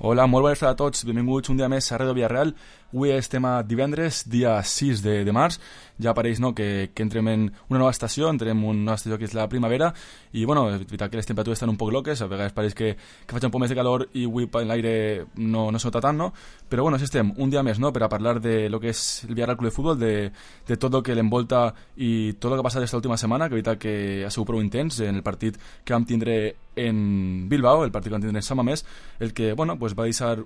Hola, molt bona tarda a tots, benvinguts un dia més a Ràdio Villarreal. Avui estem a divendres, dia 6 de març. Ja pareix que entrem en una nova estació, entrem en una nova estació que és la primavera, i bueno, és veritat que les temperatures estan un poc loques, a vegades pareix que faig un poc més de calor i avui l'aire no se nota tant, no? Però bueno, així estem, un dia més, no?, per a parlar de lo que és el Villarreal Club de Futbol, de tot el que l'envolta i tot el que ha passat aquesta última setmana, que veritat que ha sigut prou intens en el partit que vam tindre en Bilbao, el partit que vam tindre en San Mamés, el que, bueno, pues va deixar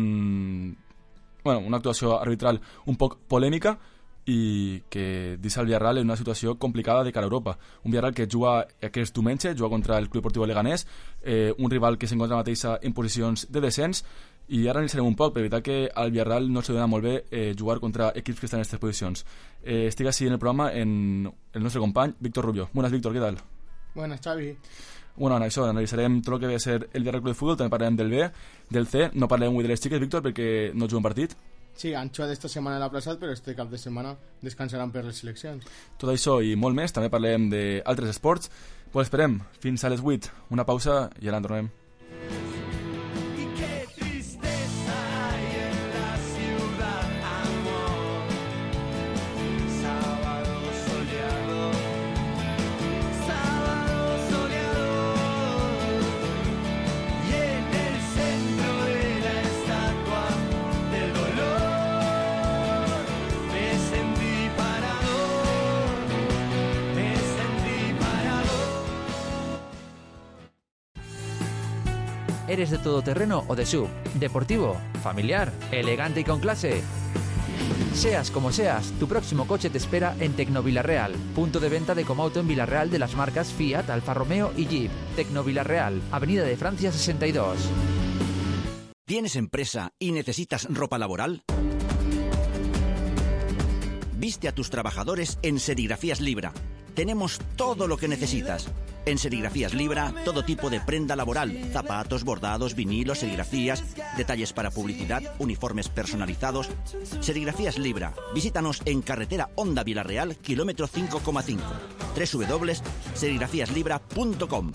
una actuació arbitral un poc polèmica i que deixa el Villarreal en una situació complicada de cara a Europa. Un Villarreal que juga aquest diumenge, juga contra el Club Deportiu Leganés, un rival que s'encontra mateixa en posicions de descens, i ara analitzarem un poc, per evitar que al Villarreal no se dona molt bé jugar contra equips que estan en aquestes posicions. Estic així en el programa en el nostre company, Víctor Rubio. Buenas, Víctor, ¿qué tal? Buenas, Xavi. Bueno, això, analitzarem tot el que ve a ser el Villarreal Club de Futbol, també parlarem del B, del C, no parlarem avui de les xiques, Víctor, perquè no juguen partit. Sí, han jugat esta setmana a la plaça, però este cap de setmana descansaran per les seleccions. Tot això i molt més, també parlem d'altres esports. Pues esperem, fins a les 8, una pausa i ara en tornem. ¿Eres de todoterreno o de SUV? ¿Deportivo? ¿Familiar? ¿Elegante y con clase? Seas como seas, tu próximo coche te espera en Tecnovillarreal, punto de venta de Comauto en Villarreal de las marcas Fiat, Alfa Romeo y Jeep. Tecnovillarreal, Avenida de Francia 62. ¿Tienes empresa y necesitas ropa laboral? Viste a tus trabajadores en Serigrafías Libra. Tenemos todo lo que necesitas. En Serigrafías Libra, todo tipo de prenda laboral, zapatos, bordados, vinilos, serigrafías, detalles para publicidad, uniformes personalizados. Serigrafías Libra. Visítanos en carretera Honda Villarreal, kilómetro 5,5. www.serigrafíaslibra.com.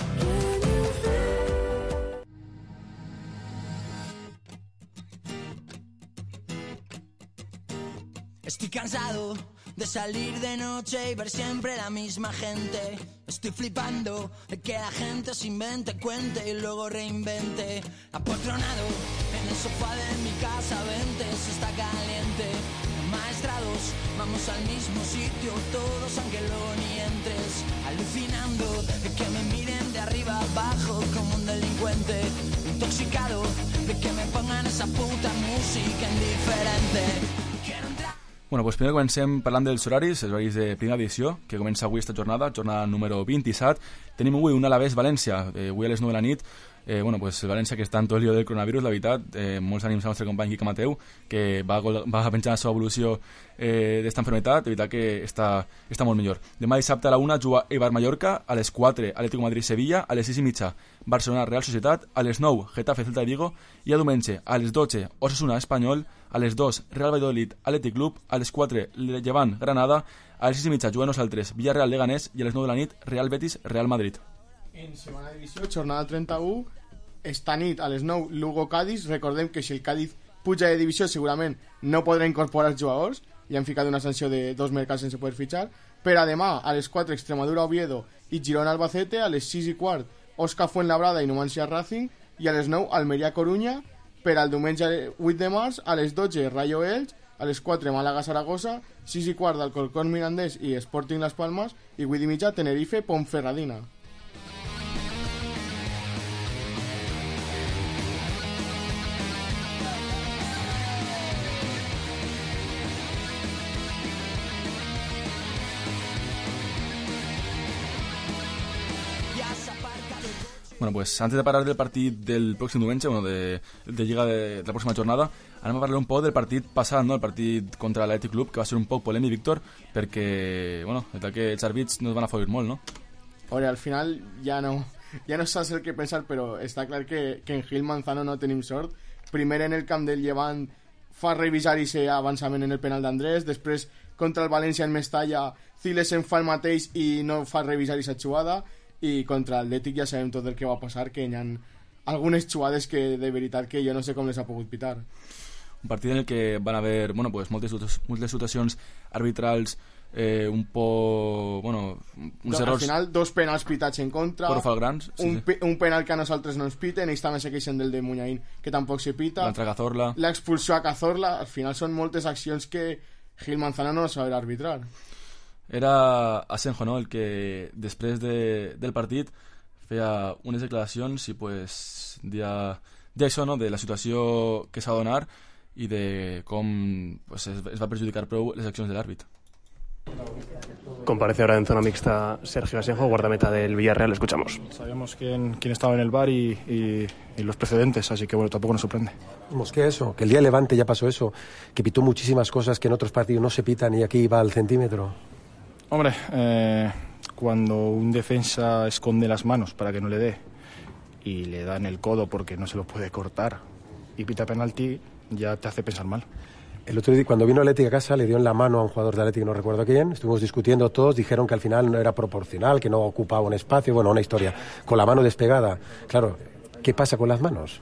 Estoy cansado de salir de noche y ver siempre la misma gente. Estoy flipando de que la gente se invente, cuente y luego reinvente. Apoltronado en el sofá de mi casa, vente, se está caliente. Maestrados, vamos al mismo sitio, todos aunque luego ni entres. Alucinando de que me miren de arriba abajo como un delincuente. Intoxicado de que me pongan esa puta música indiferente. Bueno, pues primer comencem parlant dels horaris, els horaris de primera edició, que comença avui esta jornada número 27. Tenim avui un Alavés-València, avui a les 9 de la nit. Bueno, pues el València, que està en tot el lío del coronavirus, la veritat, molts ànims al nostre company Quique Mateu, que va penjar la seva evolució d'esta enfermetat, de veritat que està molt millor. Demà dissabte a la 1 juga Eibar-Mallorca, a les 4 Atlético Madrid-Sevilla, a les 6:30 Barcelona-Real Societat, a les 9 Getafe-Celta de Vigo, i a diumenge a les 12 Osasuna-Espanyol, a les 2 Real Valladolid Athletic Club, a les 4 Llevant-Granada, a les 6:30 juguem nosaltres Villarreal-Leganés i a les 9 de la nit Real Betis-Real Madrid. En segona divisió, jornada 31, esta nit a les 9 Lugo-Cádiz. Recordem que si el Cádiz puja de divisió segurament no podrà incorporar jugadors i han ficat una sanció de 2 mercats sense poder fitxar. Per a demà a les 4 Extremadura-Oviedo i Girona-Albacete, a les 6:15 Osca Fuenlabrada i Numancia-Racing, i a les 9 Almeria-Corunya. Per al diumenge 8 de març a les 12 Rayo-Elx, a les 4 Màlaga-Saragossa, 6:15 Alcorcón Mirandés i Sporting Las Palmas, i 8:30 Tenerife-Ponferradina. Bueno, pues antes de parlar del partit del pròxim diumenge, bueno, de Lliga de la pròxima jornada, anem a parlar un poc del partit passat, no? El partit contra l'Athletic Club, que va ser un poc polèmic, Víctor, perquè, bueno, que els àrbits no es van afavorir molt, no? Ore, al final ja no saps el que pensar, però està clar que en Gil Manzano no tenim sort. Primer en el camp del Llevant fa revisar i ser avançament en el penal d'Andrés, després contra el València en Mestalla Cilesen fa el mateix i no fa revisar i sa jugada, i contra l'Atlètic ja sabem tot el que va passar, que hi ha algunes jugades que de veritat que jo no sé com les ha pogut pitar. Un partit en el que van haver moltes situacions arbitrals un errors... Al final, 2 penals pitats en contra, grans, un penal que a nosaltres no ens piten, ells també se queixen del de Muñain, que tampoc se pita, l'altre Cazorla, l'expulsió a Cazorla. Al final són moltes accions que Gil Manzano no sabrà arbitrar. Era Asenjo, no?, el que després del partit feia unes declaracions i pues deia això, no?, de la situació que s'ha de donar i de com pues, es va perjudicar prou les accions de l'àrbit. Comparece ahora en zona mixta Sergio Asenjo, guardameta del Villarreal. Escuchamos. Sabíamos quién estaba en el bar y los precedentes, así que bueno, tampoco nos sorprende. Que eso, que el día de Levante ya pasó eso, que pitó muchísimas cosas que en otros partidos no se pitan y aquí va al centímetro. Hombre, cuando un defensa esconde las manos para que no le dé y le da en el codo porque no se lo puede cortar y pita penalti, ya te hace pensar mal. El otro día, cuando vino Atlético a casa, le dio en la mano a un jugador de Atlético, no recuerdo quién, estuvimos discutiendo todos, dijeron que al final no era proporcional, que no ocupaba un espacio, bueno, una historia, con la mano despegada. Claro, ¿qué pasa con las manos?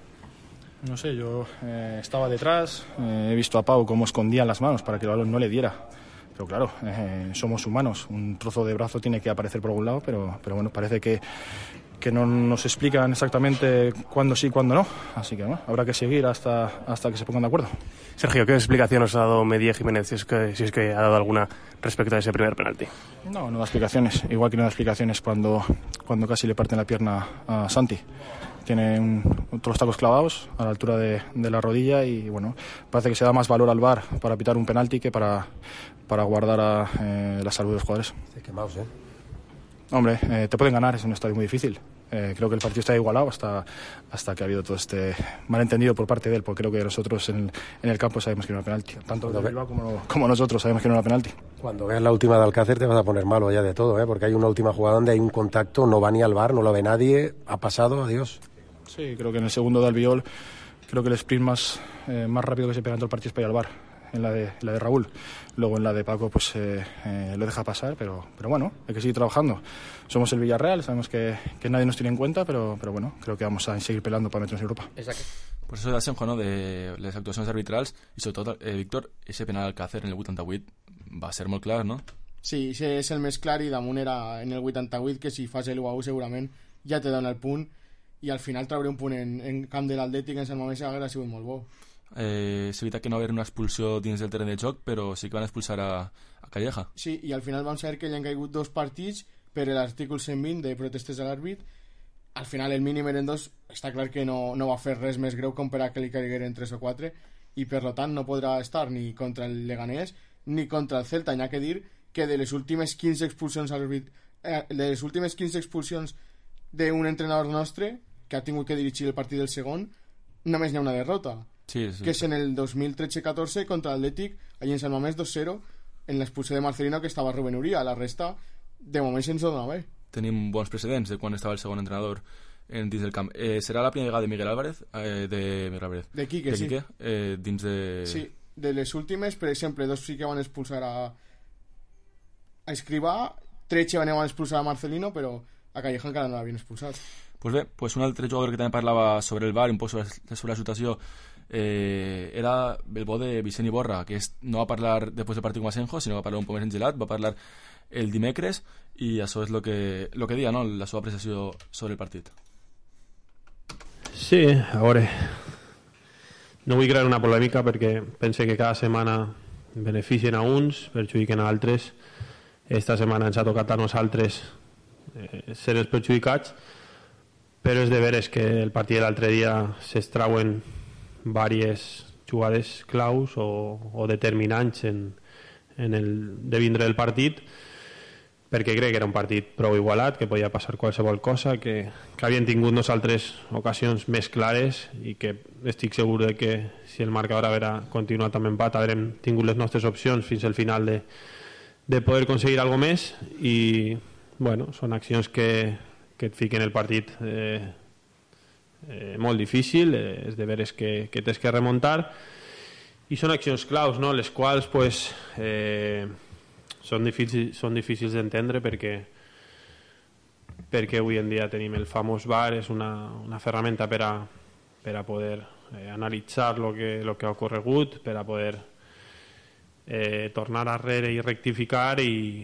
No sé, yo estaba detrás, he visto a Pau cómo escondían las manos para que el balón no le diera. Pero claro, somos humanos, un trozo de brazo tiene que aparecer por algún lado, pero bueno, parece que no nos explican exactamente cuándo sí y cuándo no. Así que bueno, habrá que seguir hasta que se pongan de acuerdo. Sergio, ¿qué explicación os ha dado Medía Jiménez, si es que ha dado alguna respecto a ese primer penalti? No da explicaciones, igual que no da explicaciones cuando casi le parten la pierna a Santi. Tiene otros tacos clavados a la altura de la rodilla y bueno, parece que se da más valor al VAR para pitar un penalti que para guardar la salud de los jugadores. Quemados, Hombre, te pueden ganar, es un estadio muy difícil. Creo que el partido está igualado hasta que ha habido todo este malentendido por parte de él, porque creo que nosotros en el campo sabemos que no era penalti. Tanto de Bilbao como nosotros sabemos que no era penalti. Cuando veas la última de Alcácer te vas a poner malo ya de todo, porque hay una última jugada donde hay un contacto, no va ni al VAR, no lo ve nadie, ha pasado, adiós. Sí, creo que en el segundo de Albiol, creo que el sprint más rápido que se pega en todo el partido es para ir al VAR. En la de Raúl, luego en la de Paco pues lo deja pasar, pero bueno, hay que seguir trabajando. Somos el Villarreal, sabemos que nadie nos tiene en cuenta, pero bueno, creo que vamos a seguir peleando para meternos en Europa. Exacto. Pues eso de Asenjo, no?, de les actuacions arbitrals i sobretot, Víctor, ese penal al Alcácer en el 88 va ser molt clar, no? Sí, ese és el més clar i damunt era en el 88 que si fas l'1-1 segurament ja te dona el punt i al final treure un punt en camp de l'Atlètic en Sant Mamés hauria sigut molt bo. És veritat que no va haver una expulsió dins del terreny de joc, però sí que van expulsar a Calleja. Sí, i al final vam saber que hi han caigut 2 partits per l'article 120 de protestes a l'àrbit. Al final el mínim eren 2, està clar que no va fer res més greu com per a que li caigueren 3 o 4 i per tant no podrà estar ni contra el Leganés ni contra el Celta. Hi ha que dir que de les últimes 15 expulsions d'un entrenador nostre que ha tingut que dirigir el partit del segon, només n'hi ha una derrota. Sí. Que és en el 2013-14 contra l'Atlètic, allí en Sant Mamés 2-0, en l'expulsió de Marcelino, que estava Rubén Uría. La resta, de moment, se'ns dona bé. Tenim bons precedents de quan estava el segon entrenador dins del camp. Serà la primera vegada de Miguel Álvarez? De Quique, sí. Dins de... Sí, de les últimes, per exemple, 2 sí que van expulsar a Escrivá, 13 van expulsar a Marcelino, però a Calleja encara no l'havien expulsat. Pues bé, pues un altre jugador que també parlava sobre el VAR, un poc sobre la situació, era el bo de Vicent Iborra, que no va parlar després del partit com Asenjo, sinó va parlar un poc més engelat, va parlar el dimecres i això és el que dia, no?, la seva apreciació sobre el partit. Sí, a veure, no vull crear una polèmica perquè pense que cada setmana beneficien a uns, perjudiquen a altres. Esta setmana ens ha tocat a nosaltres ser els perjudicats, però és de veres que el partit de l'altre dia s'extrauen diverses jugades claus o determinants en el devindre del partit, perquè crec que era un partit prou igualat, que podia passar qualsevol cosa, que havien tingut nosaltres ocasions més clares i que estic segur de que si el marcador haguera continuat amb empat haurem tingut les nostres opcions fins al final de poder aconseguir alguna més i bueno, són accions que et fiquen el partit molt difícil, és de veres que tens que remuntar i són accions claus, no? Les quals pues, són difícils d'entendre perquè perquè avui en dia tenim el famós VAR, és una ferramenta per a poder analitzar lo que ha ocorregut, per a poder tornar arrere i rectificar, i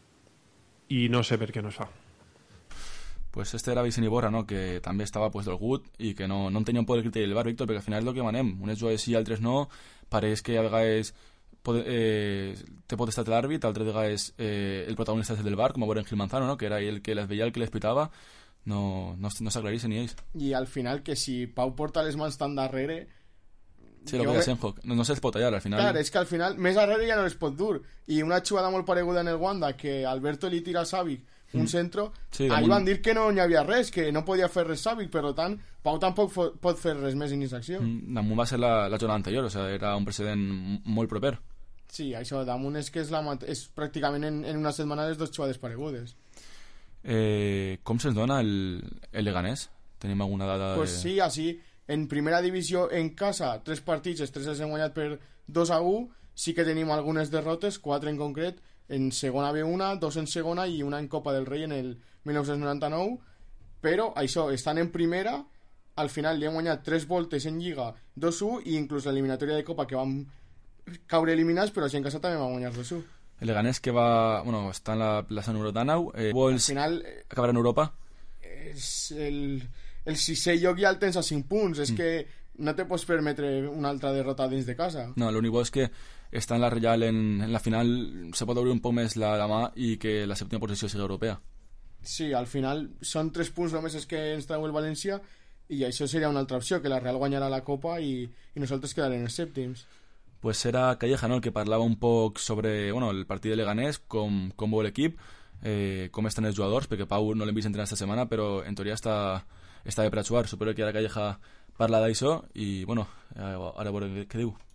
no sé per què no es fa. Pues este era Vicent Iborra, no? Que també estava pues, del GUT i que no en tenia un poc el criteri del VAR, Víctor, perquè al final és el que manem. Unes jugadores sí, altres no. Pareix que a vegades té potestat l'àrbit, altres vegades el protagonista és el del VAR, com a veure en Gil Manzano, no? Que era el que les veia, el que les pitava. No s'aclarís ni ells. I al final que si Pau porta les mans tan darrere... Sí, el que deia Senjo, no se'ls pot tallar al final. Clar, és que al final més darrere ja no les pot dur. I una jugada molt pareguda en el Wanda, que Alberto li tira a Savic un centro, sí, ahí van dir que no hi havia res, que no podia fer res Savic, per tant Pau tampoc pot fer res més en aquesta acció. Damunt va ser la jornada anterior, o sigui, era un precedent molt proper. Sí, això, damunt és que és pràcticament en una setmana les 2 jugades paregudes. Com se'ns dona el Leganés? Tenim alguna dada? Pues sí, així, en primera divisió en casa, 3 partits, els 3 els hem guanyat per 2-1, sí que tenim algunes derrotes, 4 en concret, en segona B1, 2 en segona i una en Copa del Rei en el 1999, però això, estan en primera, al final li hem guanyat 3 voltes en Lliga, 2-1, i inclús l'eliminatòria de Copa que vam caure eliminats, però així en casa també vam guanyar 2-1. El Leganés que està en la plaça número 19, vols acabar en Europa? És el 6è lloc ja el tens a 5 punts, és que no te pots permetre una altra derrota dins de casa. No, l'únic bo és que està en la Real en la final, se pot obrir un poc més la mà i que la 7ª posició sigui europea. Sí, al final són 3 punts només és que ens treu el València, i això seria una altra opció, que la Real guanyarà la Copa i nosaltres quedarem els 7º. Pues era Calleja, ¿no?, el que parlava un poc sobre el partit de Leganés, com veu l'equip, com estan els jugadors, perquè Pau no l'hem vist entrenar esta setmana, però en teoria està bé per a jugar. Suposo que ara Calleja parla d'això i, ara veurem què diu.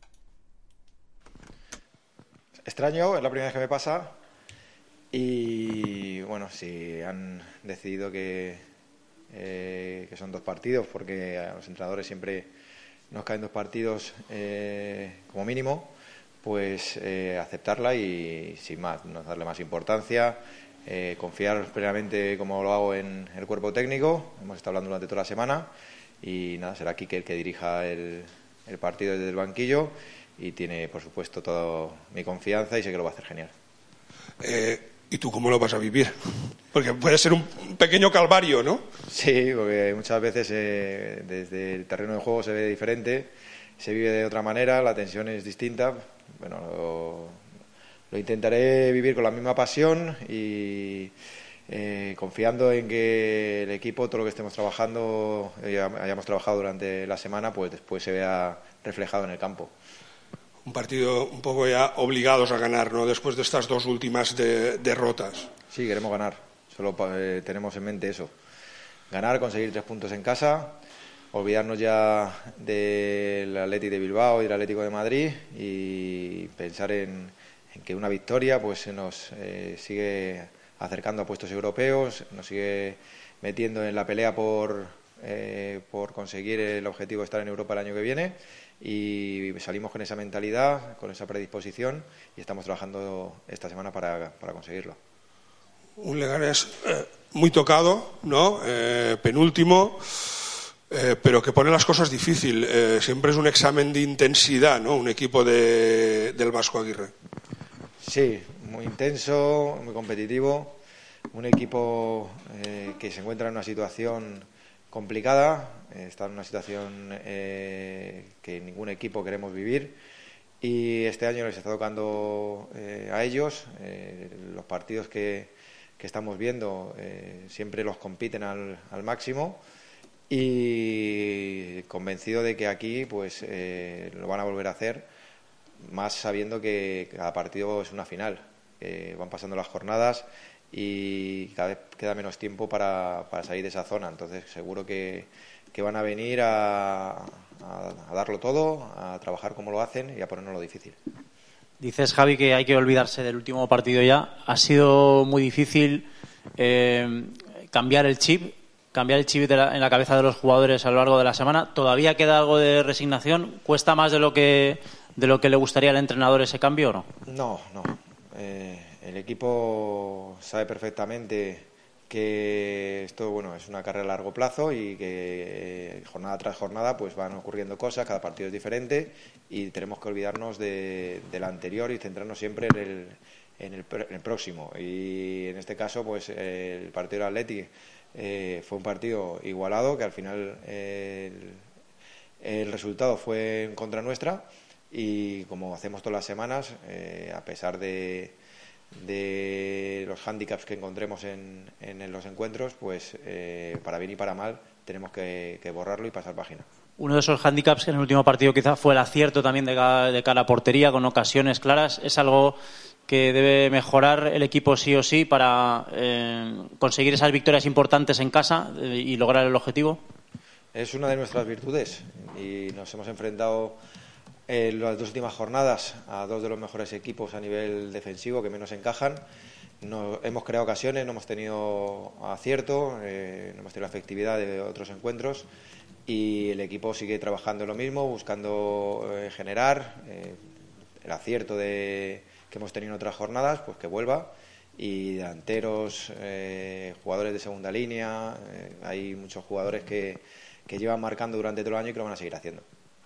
Extraño, es la primera vez que me pasa y si han decidido que son 2 partidos, porque a los entrenadores siempre nos caen 2 partidos como mínimo, pues aceptarla y sin más, no darle más importancia, confiar plenamente, como lo hago, en el cuerpo técnico. Hemos estado hablando durante toda la semana y nada, será Quique el que dirija el partido desde el banquillo. Y tiene, por supuesto, toda mi confianza y sé que lo va a hacer genial. ¿Y tú cómo lo vas a vivir? Porque puede ser un pequeño calvario, ¿no? Sí, porque muchas veces desde el terreno de juego se ve diferente, se vive de otra manera, la tensión es distinta. Lo intentaré vivir con la misma pasión y confiando en que el equipo, todo lo que estemos trabajando, hayamos trabajado durante la semana, pues después se vea reflejado en el campo. Un partido un poco ya obligados a ganar, ¿no?, después de estas 2 últimas derrotas. Sí, queremos ganar. Solo tenemos en mente eso. Ganar, conseguir 3 puntos en casa, olvidarnos ya del Athletic de Bilbao y del Atlético de Madrid y pensar en que una victoria pues se nos sigue acercando a puestos europeos, nos sigue metiendo en la pelea por conseguir el objetivo de estar en Europa el año que viene. Y salimos con esa mentalidad, con esa predisposición y estamos trabajando esta semana para conseguirlo. Un Leganés muy tocado, ¿no? Penúltimo, pero que pone las cosas difícil. Siempre es un examen de intensidad, ¿no?, un equipo del Vasco Aguirre. Sí, muy intenso, muy competitivo, un equipo que se encuentra en una situación complicada, está en una situación que ningún equipo queremos vivir y este año les está tocando a ellos. Los partidos que estamos viendo siempre los compiten al máximo y convencido de que aquí pues lo van a volver a hacer, más sabiendo que cada partido es una final, van pasando las jornadas y cada vez queda menos tiempo para salir de esa zona. Entonces seguro que van a venir a darlo todo, a trabajar como lo hacen y a ponernos lo difícil. Dices, Javi, que hay que olvidarse del último partido ya. ¿Ha sido muy difícil cambiar el chip en la cabeza de los jugadores a lo largo de la semana? ¿Todavía queda algo de resignación? ¿Cuesta más de lo que le gustaría al entrenador ese cambio o no? No. El equipo sabe perfectamente que esto, bueno, es una carrera a largo plazo y que jornada tras jornada pues van ocurriendo cosas, cada partido es diferente y tenemos que olvidarnos del anterior y centrarnos siempre en el próximo. Y en este caso, pues el partido del Atleti fue un partido igualado, que al final el resultado fue en contra nuestra y como hacemos todas las semanas, a pesar de los hándicaps que encontremos en los encuentros, pues para bien y para mal tenemos que borrarlo y pasar página. Uno de esos hándicaps en el último partido quizá fue el acierto también de cara a portería, con ocasiones claras. ¿Es algo que debe mejorar el equipo sí o sí para conseguir esas victorias importantes en casa y lograr el objetivo? Es una de nuestras virtudes y nos hemos enfrentado en las 2 últimas jornadas a 2 de los mejores equipos a nivel defensivo que menos encajan. Hemos creado ocasiones, no hemos tenido acierto, no hemos tenido la efectividad de otros encuentros y el equipo sigue trabajando en lo mismo, buscando generar el acierto que hemos tenido en otras jornadas, pues que vuelva. Y delanteros, jugadores de segunda línea, hay muchos jugadores que llevan marcando durante todo el año y que lo van a seguir haciendo.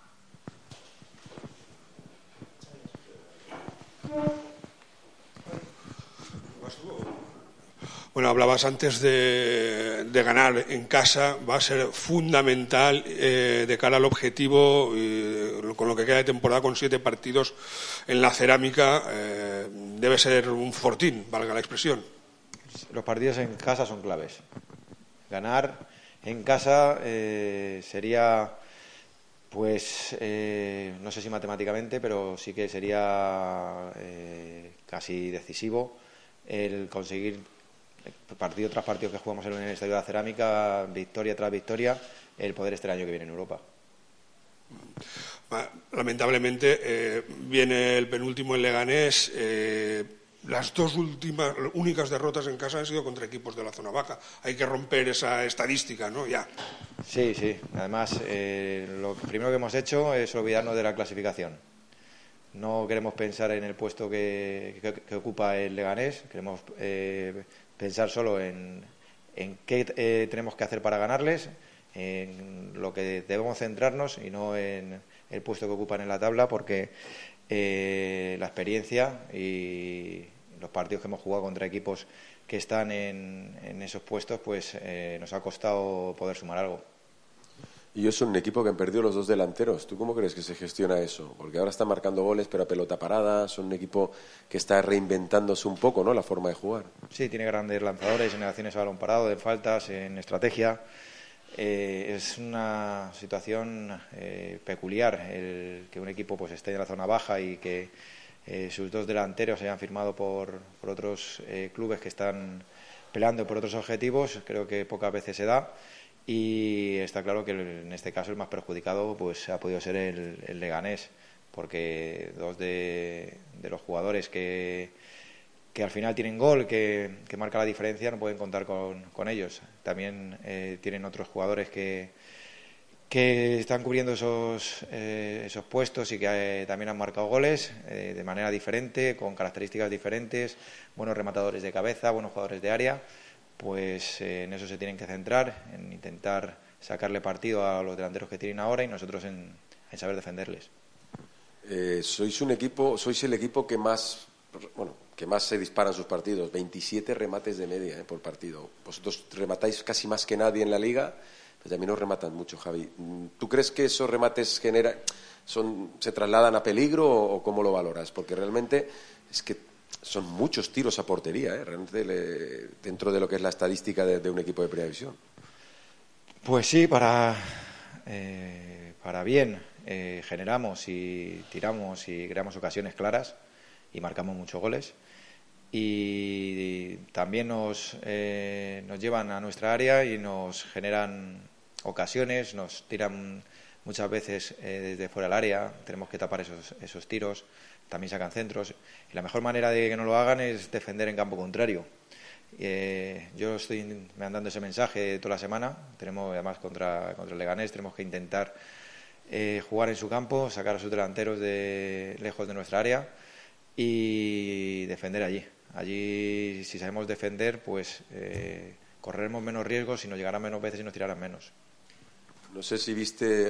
Bueno, hablabas antes de ganar en casa, va a ser fundamental de cara al objetivo, con lo que queda de temporada, con 7 partidos en la cerámica, debe ser un fortín, valga la expresión. Los partidos en casa son claves. Ganar en casa sería, pues, no sé si matemáticamente, pero sí que sería casi decisivo el conseguir partido tras partido que jugamos en el Estadio de la Cerámica, victoria tras victoria, el poder este año que viene en Europa. Lamentablemente viene el penúltimo en Leganés. Las 2 únicas derrotas en casa han sido contra equipos de la zona baja. Hay que romper esa estadística, ¿no? Ya. Sí. Además, lo primero que hemos hecho es olvidarnos de la clasificación. No queremos pensar en el puesto que ocupa el Leganés. Queremos pensar solo en qué tenemos que hacer para ganarles, en lo que debemos centrarnos y no en el puesto que ocupan en la tabla, porque la experiencia y los partidos que hemos jugado contra equipos que están en esos puestos, pues nos ha costado poder sumar algo. Y ellos son un equipo que han perdido los 2 delanteros. ¿Tú cómo crees que se gestiona eso? Porque ahora están marcando goles, pero a pelota parada. Son un equipo que está reinventándose un poco, ¿no?, la forma de jugar. Sí, tiene grandes lanzadores en acciones a balón parado, en faltas, en estrategia. Es una situación peculiar el que un equipo pues esté en la zona baja y que sus 2 delanteros se hayan firmado por otros clubes que están peleando por otros objetivos. Creo que pocas veces se da. Y está claro que en este caso el más perjudicado pues ha podido ser el Leganés, porque 2 de los jugadores que al final tienen gol, que marca la diferencia, no pueden contar con ellos. También tienen otros jugadores que están cubriendo esos puestos y que también han marcado goles de manera diferente, con características diferentes, buenos rematadores de cabeza, buenos jugadores de área. Pues en eso se tienen que centrar, en intentar sacarle partido a los delanteros que tienen ahora y nosotros en saber defenderles. Sois el equipo que más se dispara en sus partidos, 27 remates de media por partido. Vosotros rematáis casi más que nadie en la liga, pero también os rematan mucho, Javi. ¿Tú crees que esos remates se trasladan a peligro o cómo lo valoras? Porque realmente es que son muchos tiros a portería, realmente dentro de lo que es la estadística de un equipo de primera división. Pues sí, para bien generamos y tiramos y creamos ocasiones claras y marcamos muchos goles, y también nos llevan a nuestra área y nos generan ocasiones, nos tiran muchas veces desde fuera del área, tenemos que tapar esos tiros. También sacan centros y la mejor manera de que no lo hagan es defender en campo contrario. Yo estoy mandando ese mensaje toda la semana. Tenemos además contra el Leganés, tenemos que intentar jugar en su campo, sacar a sus delanteros lejos de nuestra área y defender allí. Allí, si sabemos defender, pues correremos menos riesgos y nos llegarán menos veces y nos tirarán menos. No sé si viste,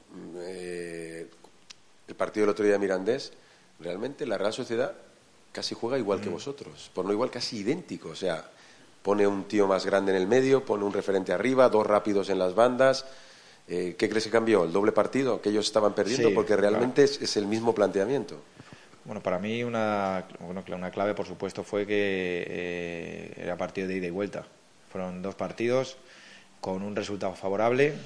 el partido del otro día de Mirandés. Realmente la Real Sociedad casi juega igual que vosotros, por no igual, casi idéntico. O sea, pone un tío más grande en el medio, pone un referente arriba, 2 rápidos en las bandas. ¿Qué crees que cambió? ¿El doble partido que ellos estaban perdiendo? Sí, porque realmente claro. es el mismo planteamiento. Bueno, para mí una clave, por supuesto, fue que era partido de ida y vuelta. Fueron 2 partidos con un resultado favorable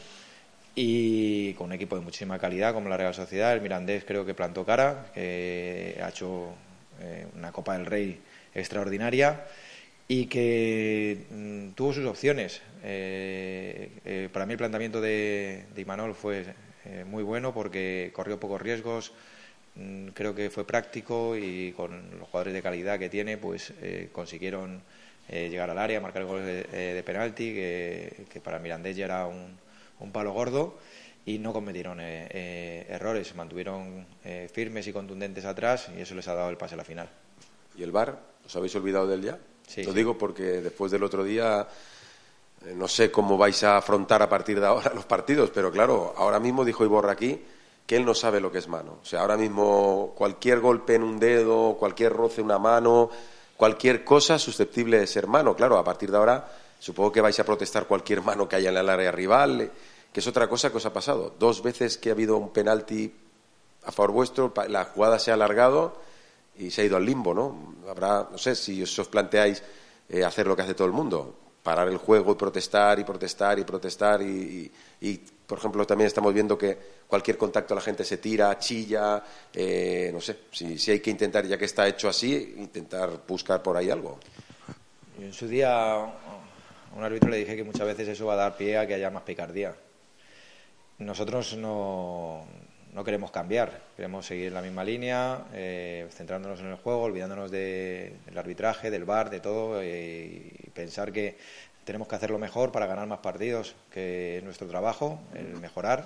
y con un equipo de muchísima calidad como la Real Sociedad. El Mirandés creo que plantó cara, que ha hecho una Copa del Rey extraordinaria y que tuvo sus opciones. Para mí el planteamiento de Imanol fue muy bueno porque corrió pocos riesgos, creo que fue práctico y con los jugadores de calidad que tiene pues consiguieron llegar al área, marcar goles de penalti, que para Mirandés ya era un palo gordo, y no cometieron errores, se mantuvieron firmes y contundentes atrás y eso les ha dado el pase a la final. ¿Y el VAR? ¿Os habéis olvidado de él ya? Sí, Lo sí. digo porque después del otro día no sé cómo vais a afrontar a partir de ahora los partidos, pero claro, ahora mismo dijo Iborra aquí que él no sabe lo que es mano. O sea, ahora mismo cualquier golpe en un dedo, cualquier roce en una mano, cualquier cosa susceptible de ser mano. Claro, a partir de ahora supongo que vais a protestar cualquier mano que haya en el área rival, que es otra cosa que os ha pasado. 2 veces que ha habido un penalti a favor vuestro, la jugada se ha alargado y se ha ido al limbo, ¿no? Habrá, no sé si os planteáis hacer lo que hace todo el mundo, parar el juego y protestar y protestar y protestar y por ejemplo, también estamos viendo que cualquier contacto la gente se tira, chilla, no sé, si hay que intentar, ya que está hecho así, intentar buscar por ahí algo. Y en su día a un árbitro le dije que muchas veces eso va a dar pie a que haya más picardía. Nosotros no queremos cambiar, queremos seguir la misma línea, centrándonos en el juego, olvidándonos del arbitraje, del VAR, de todo, y pensar que tenemos que hacerlo mejor para ganar más partidos, que es nuestro trabajo, el mejorar,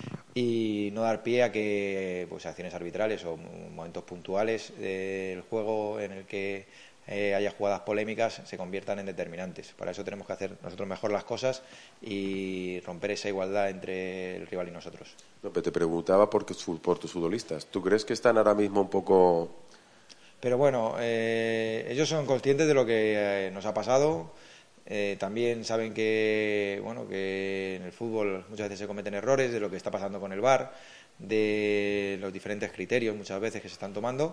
y no dar pie a que pues acciones arbitrales o momentos puntuales del juego en el que haya jugadas polémicas se conviertan en determinantes. Para eso tenemos que hacer nosotros mejor las cosas y romper esa igualdad entre el rival y nosotros. No, pero te preguntaba por tus futbolistas. ¿Tú crees que están ahora mismo un poco...? Pero bueno, ellos son conscientes de lo que nos ha pasado. También saben que en el fútbol muchas veces se cometen errores, de lo que está pasando con el VAR, de los diferentes criterios muchas veces que se están tomando.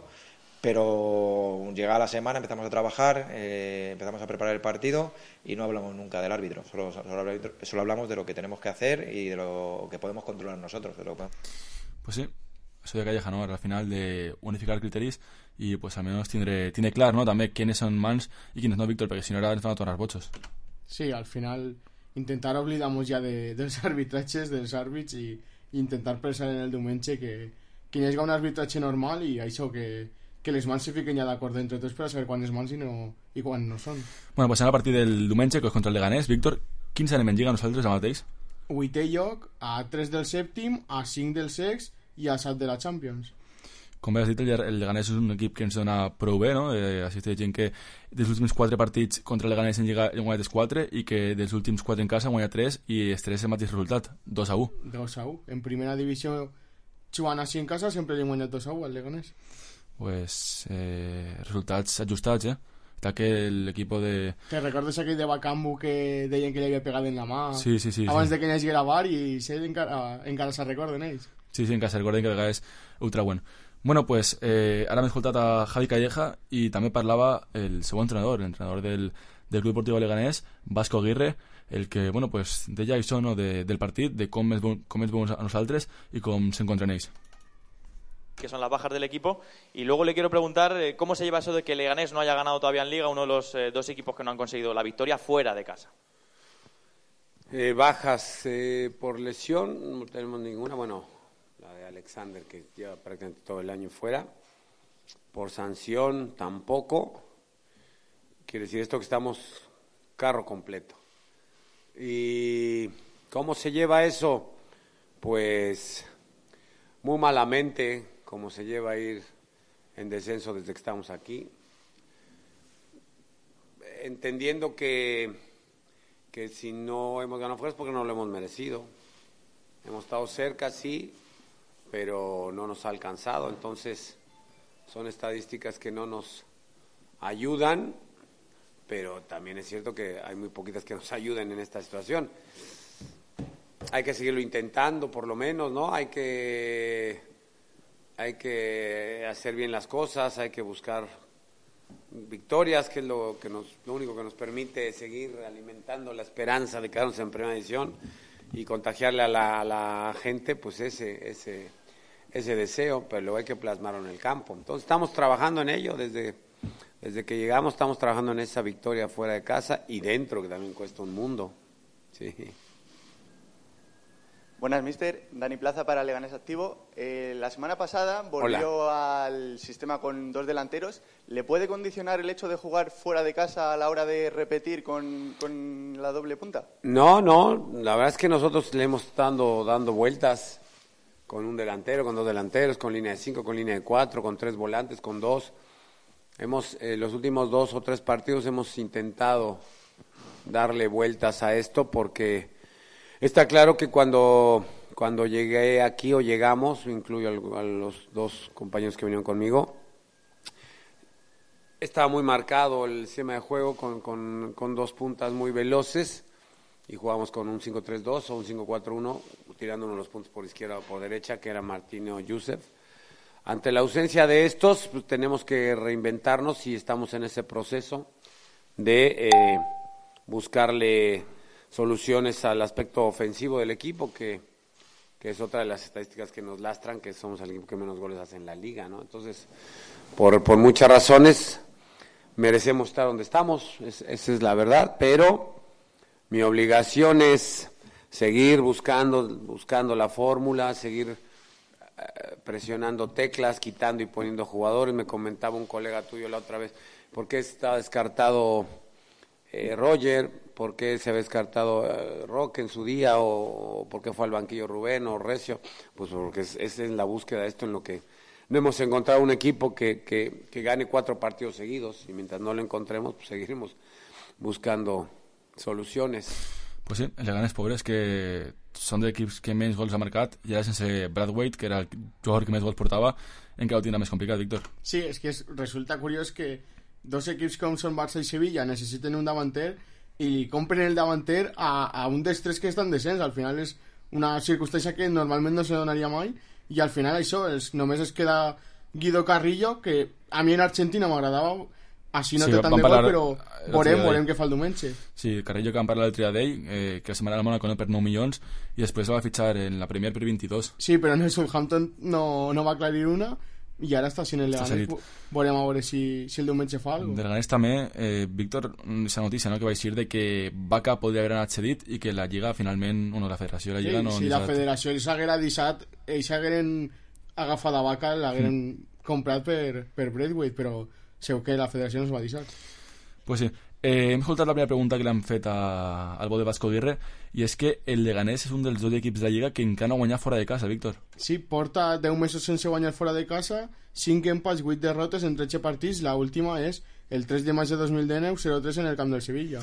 Pero llega la semana, empezamos a trabajar, empezamos a preparar el partido y no hablamos nunca del árbitro, solo hablamos de lo que tenemos que hacer y de lo que podemos controlar nosotros. Pues sí, eso de Calleja, ¿no? Al final de unificar criterios y pues al menos tiene claro, ¿no? También quiénes son mans y quiénes no, Víctor, porque si no ahora nos van a tornar bochos. Sí, al final intentar oblidamos ya dels arbitratges, dels àrbits i intentar pensar en el diumenge que hi hagi un arbitratge normal i això que les mans se fiquen ja d'acord entre tots per saber quan és mans i quan no són. Bueno, pues en el partit del diumenge, que és contra el Leganés, Víctor, quins anem en Lliga nosaltres ara mateix? 8è lloc, a 3 del sèptim, a 5 del sext i a 7 de la Champions. Com bé has dit, el Leganés és un equip que ens dona prou bé, no? Així estic dient que dels últims 4 partits contra el Leganés en Lliga han guanyat 4 i que dels últims 4 en casa han guanyat 3 i els 3 el mateix resultat, 2-1. 2-1. En primera divisió, jugant així en casa, sempre li han guanyat 2-1 al Leganés. Pues resultats ajustats, Està que l'equip de... ¿Te recordes aquell de Bacambu que deien que li havia pegat en la mà? Sí. Abans de que n'hi a VAR i encara se recorden ells. Sí, encara se recorden que a vegades ho treuen. Bueno, pues ara hem escoltat a Javi Calleja i també parlava el seu entrenador, l'entrenador del Club Deportiu Leganés, Vasco Aguirre, el que, bueno, pues deia això, no, del partit, de com ens veuen a nosaltres i com s'encontren ells. Que son las bajas del equipo, y luego le quiero preguntar cómo se lleva eso de que Leganés no haya ganado todavía en Liga, uno de los 2 equipos que no han conseguido la victoria fuera de casa. Bajas por lesión no tenemos ninguna, bueno, la de Alexander que lleva prácticamente todo el año fuera, por sanción tampoco, quiere decir esto que estamos carro completo. ¿Y cómo se lleva eso? Pues muy malamente, como se lleva a ir en descenso desde que estamos aquí, entendiendo que que si no hemos ganado fuera es porque no lo hemos merecido. Hemos estado cerca, sí, pero no nos ha alcanzado. Entonces, son estadísticas que no nos ayudan, pero también es cierto que hay muy poquitas que nos ayuden en esta situación. Hay que seguirlo intentando, por lo menos, ¿no? Hay que hacer bien las cosas, hay que buscar victorias, que es lo único que nos permite seguir alimentando la esperanza de quedarnos en primera división y contagiarle a la gente pues ese deseo, pero luego hay que plasmarlo en el campo. Entonces estamos trabajando en ello desde que llegamos, estamos trabajando en esa victoria fuera de casa y dentro, que también cuesta un mundo. Sí. Buenas, mister. Dani Plaza para Leganés Activo. La semana pasada volvió al sistema con 2 delanteros. ¿Le puede condicionar el hecho de jugar fuera de casa a la hora de repetir con la doble punta? No, la verdad es que nosotros le hemos estado dando vueltas con un delantero, con 2 delanteros, con línea de 5, con línea de 4, con 3 volantes, con 2. Los últimos 2 o 3 partidos hemos intentado darle vueltas a esto porque está claro que cuando llegué aquí o llegamos, incluyo a los 2 compañeros que vinieron conmigo, estaba muy marcado el sistema de juego con 2 puntas muy veloces y jugábamos con un 5-3-2 o un 5-4-1, tirándonos los puntos por izquierda o por derecha, que era Martín o Yusef. Ante la ausencia de estos, pues, tenemos que reinventarnos y estamos en ese proceso de buscarle soluciones al aspecto ofensivo del equipo, que es otra de las estadísticas que nos lastran, que somos el equipo que menos goles hace en la liga, ¿no? Entonces, por muchas razones, merecemos estar donde estamos, esa es la verdad, pero mi obligación es seguir buscando la fórmula, seguir presionando teclas, quitando y poniendo jugadores. Me comentaba un colega tuyo la otra vez, ¿por qué está descartado Roger? ¿Por qué se había descartado Roque en su día? ¿O por qué fue al banquillo Rubén o Recio? Pues porque esa es la búsqueda de esto, en lo que no hemos encontrado un equipo que gane 4 partidos seguidos, y mientras no lo encontremos, pues seguiremos buscando soluciones. Pues sí, el Leganés, pobres, que són de equips que menys gols ha marcat, i ara sense Brathwaite, que era el jugador que més gols portava, encara ho tindrà més complicat, Víctor. Sí, és que resulta curiós que 2 equips com són Barça i Sevilla necessiten un davanter i li compren el davanter a un dels 3 que estan descens. Al final és una circumstància que normalment no se donaria mai, i al final això només es queda Guido Carrillo, que a mi en Argentina m'agradava, així no té tant de gol, però veurem què fa el diumenge. Sí, Carrillo, que vam parlar l'altre dia d'ell, que la setmana al Mónaco per 9 milions i després el va fitxar en la Premier per 22. Sí, però en el Southampton no va aclarir una i ara està sent el Leganés. Veurem a veure si el diumenge fa alguna cosa. De Leganés també, Víctor, esa notícia, no?, que va dir de que Vaca podria haver anat cedit i que la Lliga finalment, la Federació de la Lliga sí, la Federació els haguera deixat, ells hagueren agafat a Vaca, l'hagueren comprat per Braithwaite, però segur que la Federació no es va deixar. Pues sí. Hem escoltat la primera pregunta que l'han fet al bo de Vasco Aguirre, i és que el Leganés és un dels 2 equips de la Lliga que encara no ha guanyat fora de casa, Víctor. Sí, porta 10 mesos sense guanyar fora de casa, 5 empats, 8 derrotes en 13 partits. La última és el 3 de maig de 2019, 0-3 en el camp del Sevilla.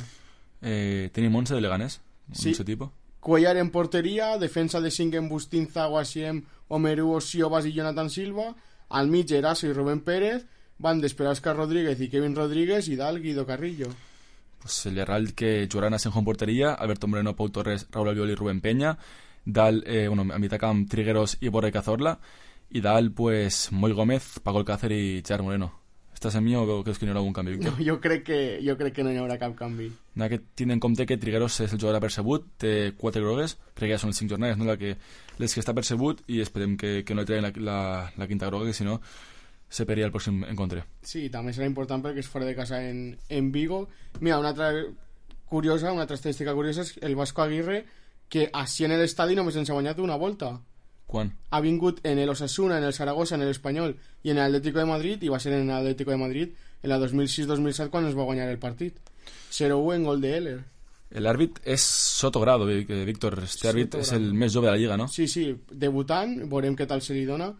Tenim 11 de Leganés, sí. Tipo. Cuellar en porteria, defensa de 5 en Bustinza, Guasiem, Omeru, Siobas i Jonathan Silva, al mig Eraso i Rubén Pérez, van d'esperar Òscar Rodríguez i Kevin Rodríguez, i dalt Guido Carrillo. Pues el Herral, que jugaran a Asenjo en porteria, Alberto Moreno, Pau Torres, Raúl Albiol i Rubén Peña, dalt, a mitad camp Trigueros i Borja Cazorla, i dalt, pues, Moy Gómez, Paco Alcácer i Gerard Moreno. Estàs en mi o creus que no hi haurà algun canvi, Víctor? No, jo crec que no hi haurà cap canvi. N'ha que tindre en compte que Trigueros és el jugador apercebut, té 4 grogues, crec que ja són les 5 jornades, no? Les que està apercebut, i esperem que no li traien la quinta groga, que si no se peria el pròxim encontre. Sí, també serà important perquè és fora de casa en Vigo. Mira, una altra estadística curiosa és el Vasco Aguirre, que així en l'estadi només ens ha guanyat una volta. Quan? Ha vingut en el Osasuna, en el Zaragoza, en el Espanyol i en l'Atlético de Madrid, i va ser en l'Atlético de Madrid en la 2006-2007 quan es va guanyar el partit. 0-1 en gol de Heller. L'àrbit és Sotogrado, Víctor. Este àrbit és el més jove de la Lliga, no? Sí, debutant, veurem què tal se li dona.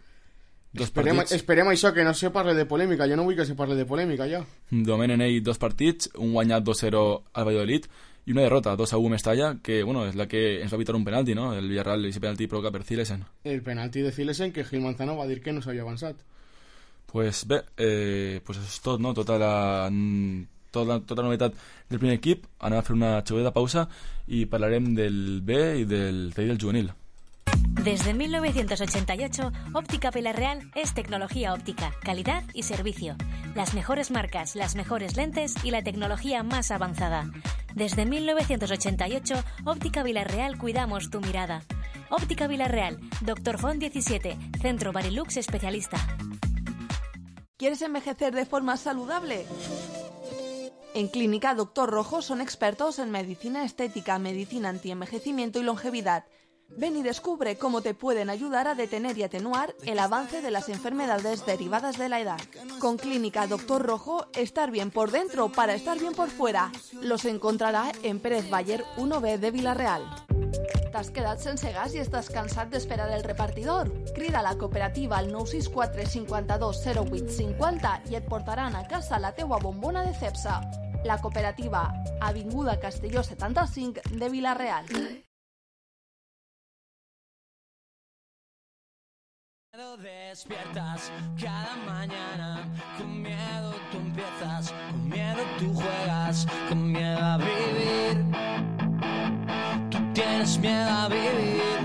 Esperem això, que no se parle de polèmica. Jo no vull que se parle de polèmica, ja. De moment en ell 2 partits, un guanyat 2-0 al Valladolid i una derrota, 2-1 Mestalla, que bueno, és la que ens va evitar un penalti, no? El Villarreal, aquest penalti provocat per Zilesen. El penalti de Zilesen, que Gil Manzano va dir que no s'havia avançat. Pues bé, pues això és tot, no? Tota la novetat del primer equip. Anem a fer una xicoteta pausa i parlarem del B y del C del juvenil. Desde 1988, Óptica Villarreal es tecnología óptica, calidad y servicio. Las mejores marcas, las mejores lentes y la tecnología más avanzada. Desde 1988, Óptica Villarreal cuidamos tu mirada. Óptica Villarreal, Dr. Font 17, Centro Barilux especialista. ¿Quieres envejecer de forma saludable? En Clínica Dr. Rojo son expertos en medicina estética, medicina antienvejecimiento y longevidad. Ven y descubre cómo te pueden ayudar a detener y atenuar el avance de las enfermedades derivadas de la edad. Con Clínica Dr. Rojo, estar bien por dentro para estar bien por fuera. Los encontrarà en Pérez Bayer 1B de Vila-real. T'has quedat sense gas i estàs cansat d'esperar el repartidor? Crida a la cooperativa al 964 52 08 50 i et portaran a casa la teua bombona de Cepsa. La cooperativa, Avinguda Castelló 75 de Vila-real. Despiertas cada mañana con miedo, tú empiezas con miedo, tú juegas con miedo a vivir. Tú tienes miedo a vivir.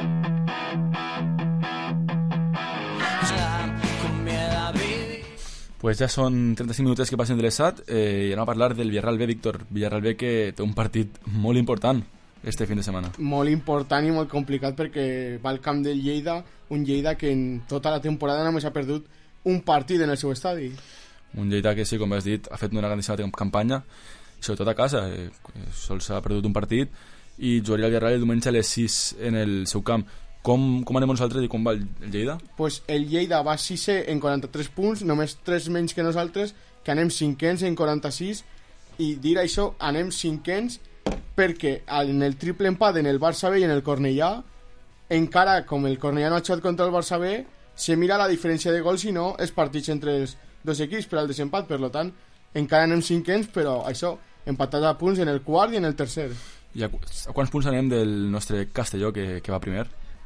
Con miedo a vivir. Pues ja són 35 minuts que passen de les 7 i anem a parlar del Villarreal B, Víctor. Villarreal B que té un partit molt important este fin de setmana. Molt important i molt complicat perquè va al camp del Lleida, un Lleida que en tota la temporada només ha perdut un partit en el seu estadi. Un Lleida que, sí, com has dit, ha fet una grandíssima campanya, sobretot a casa. Sols ha perdut un partit i jugaria el Villarreal el diumenge a les 6 en el seu camp. Com anem nosaltres i com va el Lleida? Pues el Lleida va 6è en 43 punts, només 3 menys que nosaltres, que anem 5ens en 46, i dir això, anem 5ens perquè en el triple empat en el Barça B i en el Cornellà, encara com el Cornellà no ha jugat contra el Barça B, se mira la diferència de gols i no els partits entre els dos equips per al desempat. Per tant, encara anem 5ens, però això, empatats a punts en el quart i en el tercer. I a quants punts anem del nostre Castelló que va primer?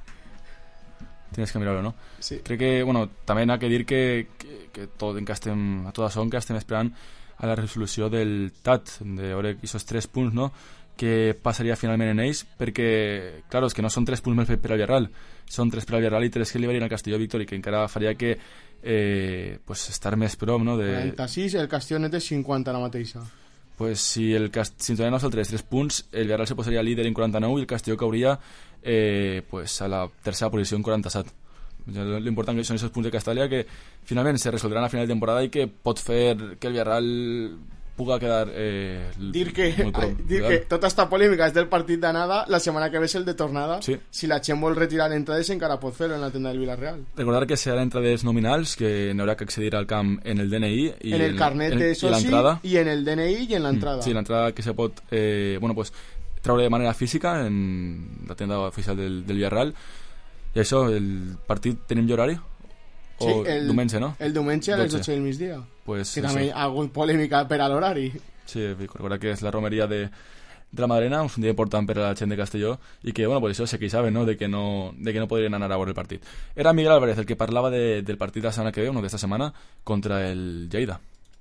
Tienes que mirarlo, ¿no? Sí. Crec que, bueno, també n'ha que dir que tot en que estem, a tota son que estem esperant a la resolució del TAT, de veure aquests 3 punts, no?, que passaria finalment en ells, perquè, clar, és que no són 3 punts més per al Villarreal, són 3 per al Villarreal i 3 que li varien al Castelló, Víctor, i que encara faria que pues, estar més prop, no?, de... 46, el Castelló net és 50 ara mateixa. Pues si ens donem nosaltres 3 punts, el Villarreal se posaria líder en 49 i el Castelló cauria pues, a la tercera posició en 47. L'important que són aquests punts de Castalla que finalment se resoldran a final de temporada i que pot fer que el Villarreal puga quedar dir que tota esta polèmica és del partit d'anada, la setmana que ve és el de tornada. Sí. Si la gent vol retirar entrades encara pot fer-ho en la tenda del Villarreal. Recordar que seran entrades nominals, que n'haurà que accedir al camp en el DNI i en el carnet de soci i en el DNI i en l'entrada. Sí, l'entrada que se pot treure de manera física en la tenda oficial del Villarreal. I això, el partit tenim horari? O sí, el diumenge, no? El diumenge a les 8 del migdia. Pues que també ha hagut polèmica per a l'horari. Sí, recorda que és la romeria de la Madalena, un dia important per a la gent de Castelló, i que, bueno, pues això se queixaven, ¿no?, de que no podrien anar a veure el partit. Era Miguel Álvarez el que parlava del partit de la semana que ve, de esta semana, contra el Lleida.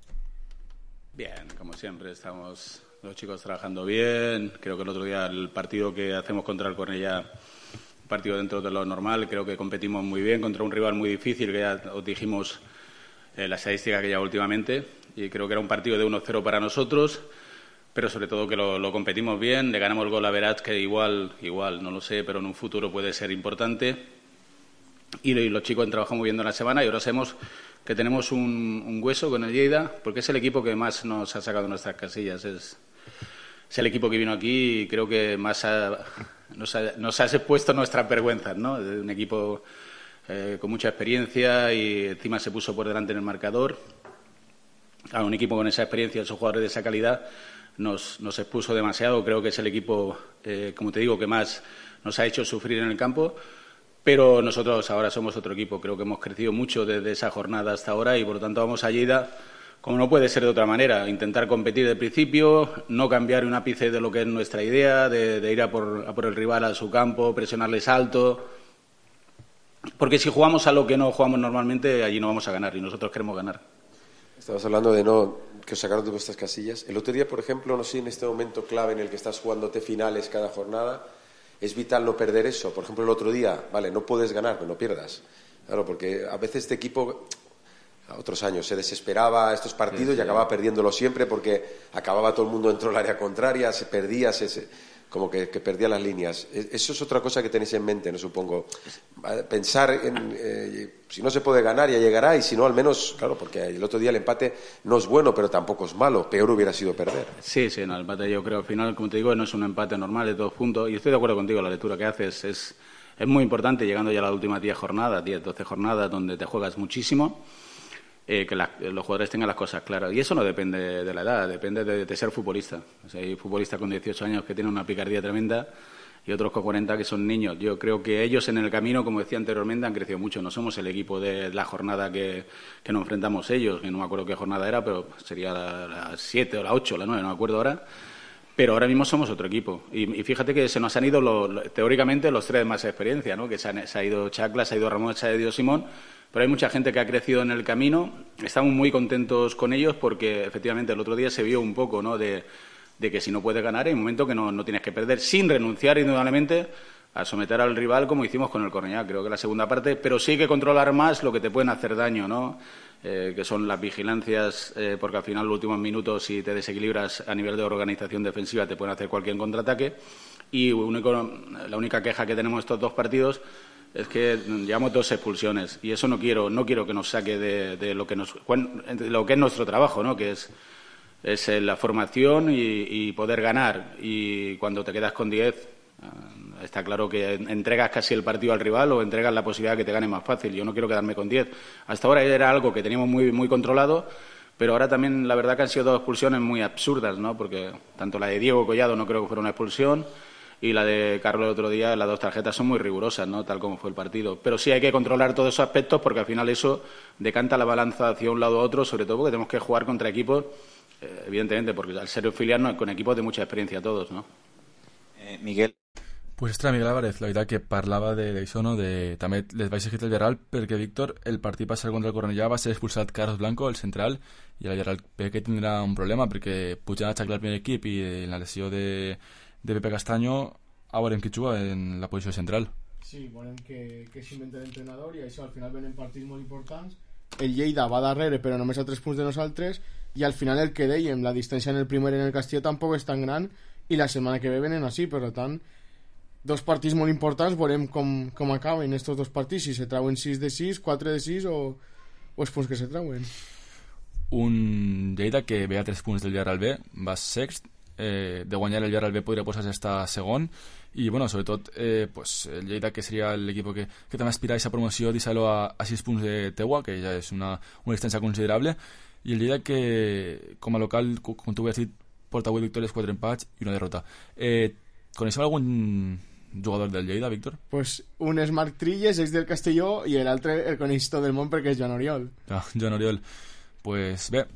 Bien, como siempre, estamos los chicos trabajando bien. Creo que el otro día el partido que hacemos contra el Cornellà, partido dentro de lo normal, creo que competimos muy bien contra un rival muy difícil, que ya os dijimos la estadística que ya últimamente, y creo que era un partido de 1-0 para nosotros, pero sobre todo que lo competimos bien, le ganamos el gol a Berat, que igual, no lo sé, pero en un futuro puede ser importante, y los chicos han trabajado muy bien en la semana, y ahora sabemos que tenemos un hueso con el Lleida, porque es el equipo que más nos ha sacado de nuestras casillas, es el equipo que vino aquí y creo que más nos ha expuesto nuestras vergüenzas, ¿no? De un equipo con mucha experiencia y encima se puso por delante en el marcador. A un equipo con esa experiencia, esos jugadores de esa calidad, nos expuso demasiado. Creo que es el equipo, como te digo, que más nos ha hecho sufrir en el campo. Pero nosotros ahora somos otro equipo. Creo que hemos crecido mucho desde esa jornada hasta ahora y por lo tanto vamos a Lleida como no puede ser de otra manera, intentar competir de principio, no cambiar un ápice de lo que es nuestra idea, de ir a por el rival a su campo, presionarles alto, porque si jugamos a lo que no jugamos normalmente, allí no vamos a ganar, y nosotros queremos ganar. Estabas hablando de que os sacaron de vuestras casillas. El otro día, por ejemplo, no sé, en este momento clave en el que estás jugándote finales cada jornada, es vital no perder eso. Por ejemplo, el otro día, vale, no puedes ganar, pero no pierdas. Claro, porque a veces este equipo, a otros años, se desesperaba a estos partidos y acababa perdiéndolo siempre porque acababa todo el mundo dentro del área contraria, se perdía, como que perdía las líneas. Eso es otra cosa que tenéis en mente, no supongo. Pensar en si no se puede ganar ya llegará, y si no, al menos, claro, porque el otro día el empate no es bueno, pero tampoco es malo. Peor hubiera sido perder. Sí, no, el empate yo creo al final, como te digo, no es un empate normal de 2 puntos, y estoy de acuerdo contigo, la lectura que haces es muy importante, llegando ya a las últimas 10 jornadas, 10, 12 jornadas, donde te juegas muchísimo. Que los jugadores tengan las cosas claras. Y eso no depende de la edad, depende de ser futbolista. O sea, hay futbolistas con 18 años que tienen una picardía tremenda y otros con 40 que son niños. Yo creo que ellos en el camino, como decía anteriormente, han crecido mucho. No somos el equipo de la jornada que nos enfrentamos ellos, que no me acuerdo qué jornada era, pero sería la 7 o la 8 o la 9, no me acuerdo ahora. Pero ahora mismo somos otro equipo. Y fíjate que se nos han ido, teóricamente, los 3 de más experiencia, ¿no? Que se ha ido Chacla, se ha ido Ramón, se ha ido Simón. Pero hay mucha gente que ha crecido en el camino. Estamos muy contentos con ellos porque, efectivamente, el otro día se vio un poco, ¿no?, de que si no puedes ganar, hay un momento que no tienes que perder, sin renunciar indudablemente a someter al rival como hicimos con el Cornellá, creo que la segunda parte, pero sí hay que controlar más lo que te pueden hacer daño, ¿no? Que son las vigilancias, porque al final, los últimos minutos, si te desequilibras a nivel de organización defensiva, te pueden hacer cualquier contraataque. Y la única queja que tenemos estos 2 partidos es que llevamos 2 expulsiones, y eso no quiero que nos saque de lo que es nuestro trabajo, ¿no? Que es la formación y poder ganar. Y cuando te quedas con 10, está claro que entregas casi el partido al rival o entregas la posibilidad de que te gane más fácil. Yo no quiero quedarme con 10. Hasta ahora era algo que teníamos muy, muy controlado, pero ahora también la verdad que han sido 2 expulsiones muy absurdas, ¿no? Porque tanto la de Diego Collado no creo que fuera una expulsión, y la de Carlos el otro día, las 2 tarjetas son muy rigurosas, ¿no?, tal como fue el partido. Pero sí hay que controlar todos esos aspectos, porque al final eso decanta la balanza hacia un lado u otro, sobre todo porque tenemos que jugar contra equipos, evidentemente, porque al ser filial con equipos de mucha experiencia todos, ¿no? Miguel. Pues estarà Miguel Álvarez, la veritat que parlava d'això, no? També les va exigir el Gerral, perquè, Víctor, el partit passat contra el Cornellà va ser expulsat Carlos Blanco, el central, i el Gerral que tindrà un problema, perquè pujant a Chacla el primer equip i en la lesió de Pepe Castaño, a veurem qui juga en la posició central. Sí, veurem que s'inventa l'entrenador, i això, al final venen partits molt importants. El Lleida va darrere, però només a 3 punts de nosaltres, i al final el que dèiem, la distància en el primer i en el Castillo tampoc és tan gran, i la setmana que ve venen així, per tant, 2 partits molt importants, veurem com acaben estos 2 partits, si se trauen 6 de 6, 4 de 6 o els punts que se trauen. Un Lleida que ve a 3 punts del Gerral B, va sext, de guanyar el Gerral B podria posar-se hasta segon, i bueno, sobretot pues, el Lleida, que seria l'equip que també aspira a aquesta promoció, deixar-lo a 6 punts de Teua, que ja és una distància considerable, i el Lleida que com a local, com tu has dit, porta 8 victòries, 4 empats i una derrota. Coneixeu algun jugador del Lleida, Víctor? Pues un és Marc Trilles, ex del Castelló, i l'altre el coneix tot del món perquè és Joan Oriol. Joan Oriol. Pues bé,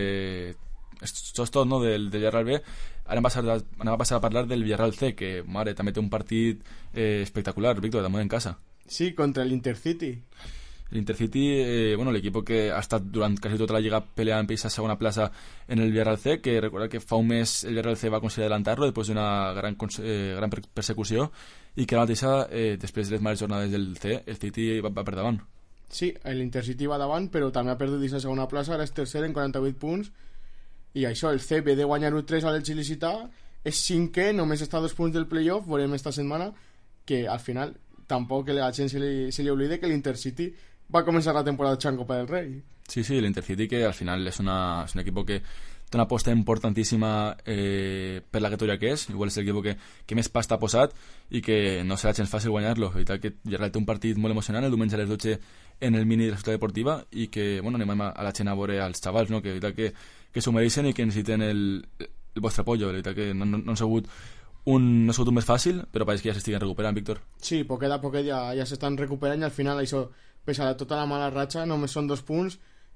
això és tot, no?, del Villarreal B. Ara anem a passar a parlar del Villarreal C, que, mare, també té un partit espectacular, Víctor, també en casa. Sí, contra l'Intercity. L'Intercity, bueno, l'equip que ha estat durant quasi tota la lliga peleant per aquesta segona plaça en el Villarreal C, que recorda que fa un mes el Villarreal C va aconseguir adelantar-lo després d'una gran persecució, i que la mateixa, després de les males jornades del C, el City va per davant. Sí, l'Intercity va davant, però també ha perdut aquesta segona plaça, ara és tercer en 48 punts, i això, el C ve de guanyar 1-3 a l'Elx-Ilicità, és 5è, només està a 2 punts del playoff. Veurem esta setmana que al final tampoc que la gent se li oblide que l'Intercity va començar la temporada en Copa del Rei. Sí, l'Intercity, que al final és un equip que té una aposta importantíssima per la categoria que és, igual és l'equip que més pasta ha posat i que no serà gens fàcil guanyar-lo. La veritat que Gerald té un partit molt emocionant el diumenge a les 12 en el mini de la ciutat deportiva, i que, bueno, anem a la gent a veure als xavals, no?, que la veritat que s'ho mereixen i que necessiten el vostre apoyo. La veritat que no ha sigut un mes fàcil, però pareix que ja s'estiguen recuperant, Víctor. Sí, poquet a poquet ja s'estan recuperant, i al final això, pese a tota la mala ratxa, només són 2 punts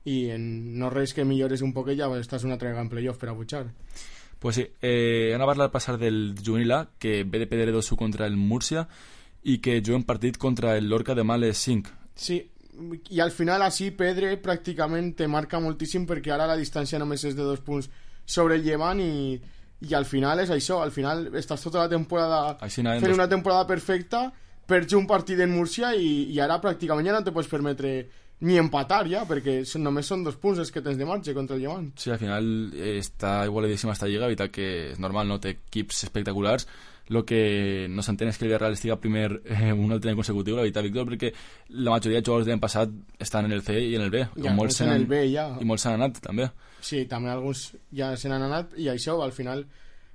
i no res que millores un poc ja estàs una altra vegada en playoff per a pujar. Pues sí, anem a parlar al passar del juvenil A, que ve de perdre 2-1 contra el Múrcia i que juga un partit contra el Lorca demà a les 5. Sí, i al final així perdre pràcticament te marca moltíssim perquè ara la distància només és de 2 punts sobre el Llevant i al final és això, al final estàs tota la temporada fent una temporada perfecta, perds un partit en Múrcia i ara pràcticament ja no te pots permetre ni empatar ja, perquè només són 2 punts els que tens de marge contra el Llevant. Sí, al final està igualadíssima esta lliga, veritat que és normal, no té equips espectaculars. Lo que no s'entén és que el Villarreal estiga primer un altre any consecutiu, la veritat, Víctor, perquè la majoria de jugadors de l'any passat estan en el C i en el B. Ja, molts en el B ja. I molts s'han anat, també. Sí, també alguns ja se n'han anat i això, al final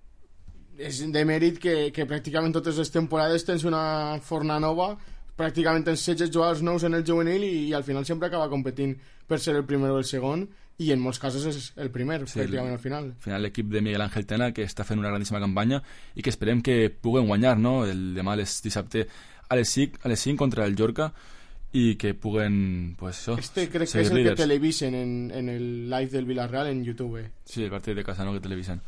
és de mèrit que pràcticament totes les temporades tens una forna nova, pràcticament tens 16 jugadors nous en el juvenil i al final sempre acaba competint per ser el primer o el segon i en molts casos és el primer, sí, pràcticament al final. Al final l'equip de Miguel Ángel Tena, que està fent una grandíssima campanya i que esperem que puguen guanyar, no? El demà dissabte a les 5 contra el Llorca i que puguen, pues això, crec que és el que televisen en el live del Villarreal en YouTube. Sí, el partit de casa, no?, que televisen.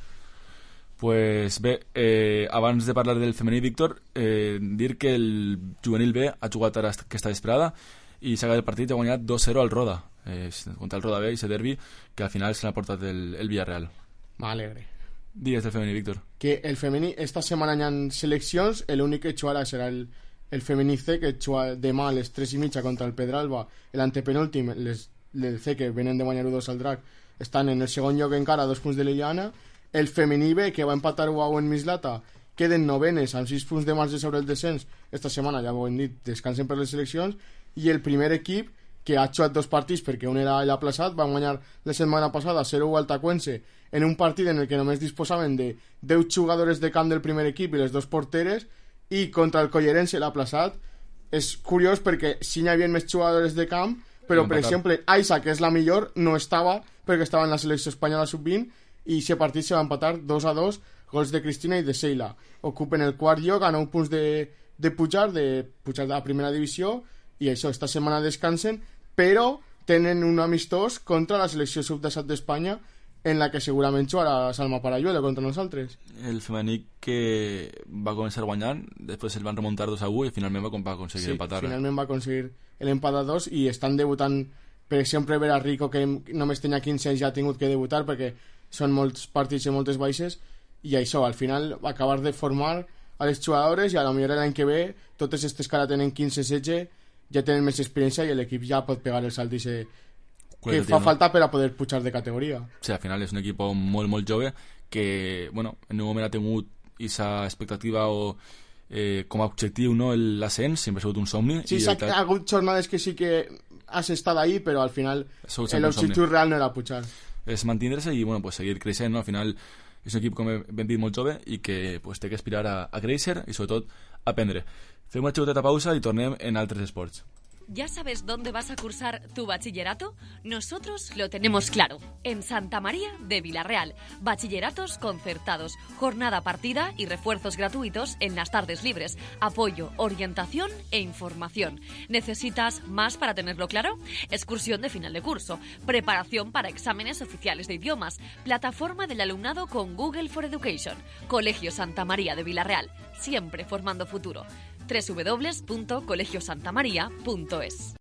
Pues bé, abans de parlar del femení, Víctor, dir que el juvenil B ha jugat ara aquesta vesprada i s'ha acabat el partit i ha guanyat 2-0 al Roda, contra el Roda B, i ese derbi que al final se l'ha portat el Villarreal. M'alegre. Digues del femení, Víctor. Que el femení, esta setmana hi ha seleccions, l'únic que jugarà serà el femení C, que juga demà a les 3:30 contra el Pedralba, l'antepenúltim, el C, que venen de guanyar 2 al Drac, estan en el segon lloc encara a 2 punts de l'Illana. El femení B, que va empatar 1-1 en Mislata, queden novenes amb 6 punts de marge sobre el descens. Esta setmana, ja ho hem dit, descansen per les seleccions. I el primer equip, que ha jugat 2 partits perquè un era l'aplaçat, va guanyar la setmana passada 0-1 al Tacuense en un partit en el que només disposaven de 10 jugadors de camp del primer equip i les 2 porteres, i contra el Collerense l'aplaçat. És curiós perquè sí n'hi havia més jugadors de camp, però per exemple Aiza, que és la millor, no estava perquè estava en la selecció espanyola sub-20 i aquest partit se va empatar 2-2, gols de Cristina i de Seila. Ocupen el quart lloc a 9 punts de pujar de la primera divisió i això, esta setmana descansen, però tenen un amistós contra la selecció sub-17 d'Espanya en la que segurament jugarà Salma Parayuelo contra nosaltres. El femení que va començar guanyant, després el van remuntar 2-1 i finalment va aconseguir empatar. Sí, finalment va aconseguir l'empat a 2 i estan debutant, per exemple, Vera Rico, que només tenia 15 anys, ja ha tingut que debutar perquè són molts partits i moltes baixes, i això, al final, acabar de formar a les jugadores i a la millor l'any que ve, totes aquestes que ara tenen 15-16 ja tenen més experiència i l'equip ja pot pegar el salt que fa falta per a poder pujar de categoria. Sí, al final és un equip molt, molt jove que, bueno, en un moment ha tingut aquesta expectativa o com a objectiu, no, l'ascens, sempre ha sigut un somni. Sí, ha hagut jornades que sí que has estat ahí, però al final l'objectiu real no era pujar. És mantindre-se i, bueno, pues seguir creixent, no? Al final és un equip, com hem dit, molt jove i que pues, té que aspirar a créixer i sobretot a aprendre. Fem una xicoteta pausa i tornem en altres esports. ¿Ya sabes dónde vas a cursar tu bachillerato? Nosotros lo tenemos claro. En Santa María de Villarreal. Bachilleratos concertados, jornada partida y refuerzos gratuitos en las tardes libres. Apoyo, orientación e información. ¿Necesitas más para tenerlo claro? Excursión de final de curso. Preparación para exámenes oficiales de idiomas. Plataforma del alumnado con Google for Education. Colegio Santa María de Villarreal. Siempre formando futuro. www.colegiosantamaria.es.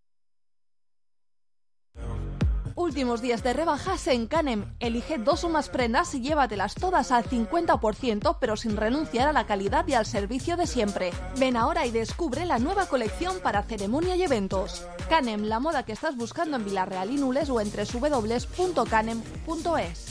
Últimos días de rebajas en Canem. Elige 2 o más prendas y llévatelas todas al 50%, pero sin renunciar a la calidad y al servicio de siempre. Ven ahora y descubre la nueva colección para ceremonia y eventos. Canem, la moda que estás buscando en Villarreal y Nules o en www.canem.es.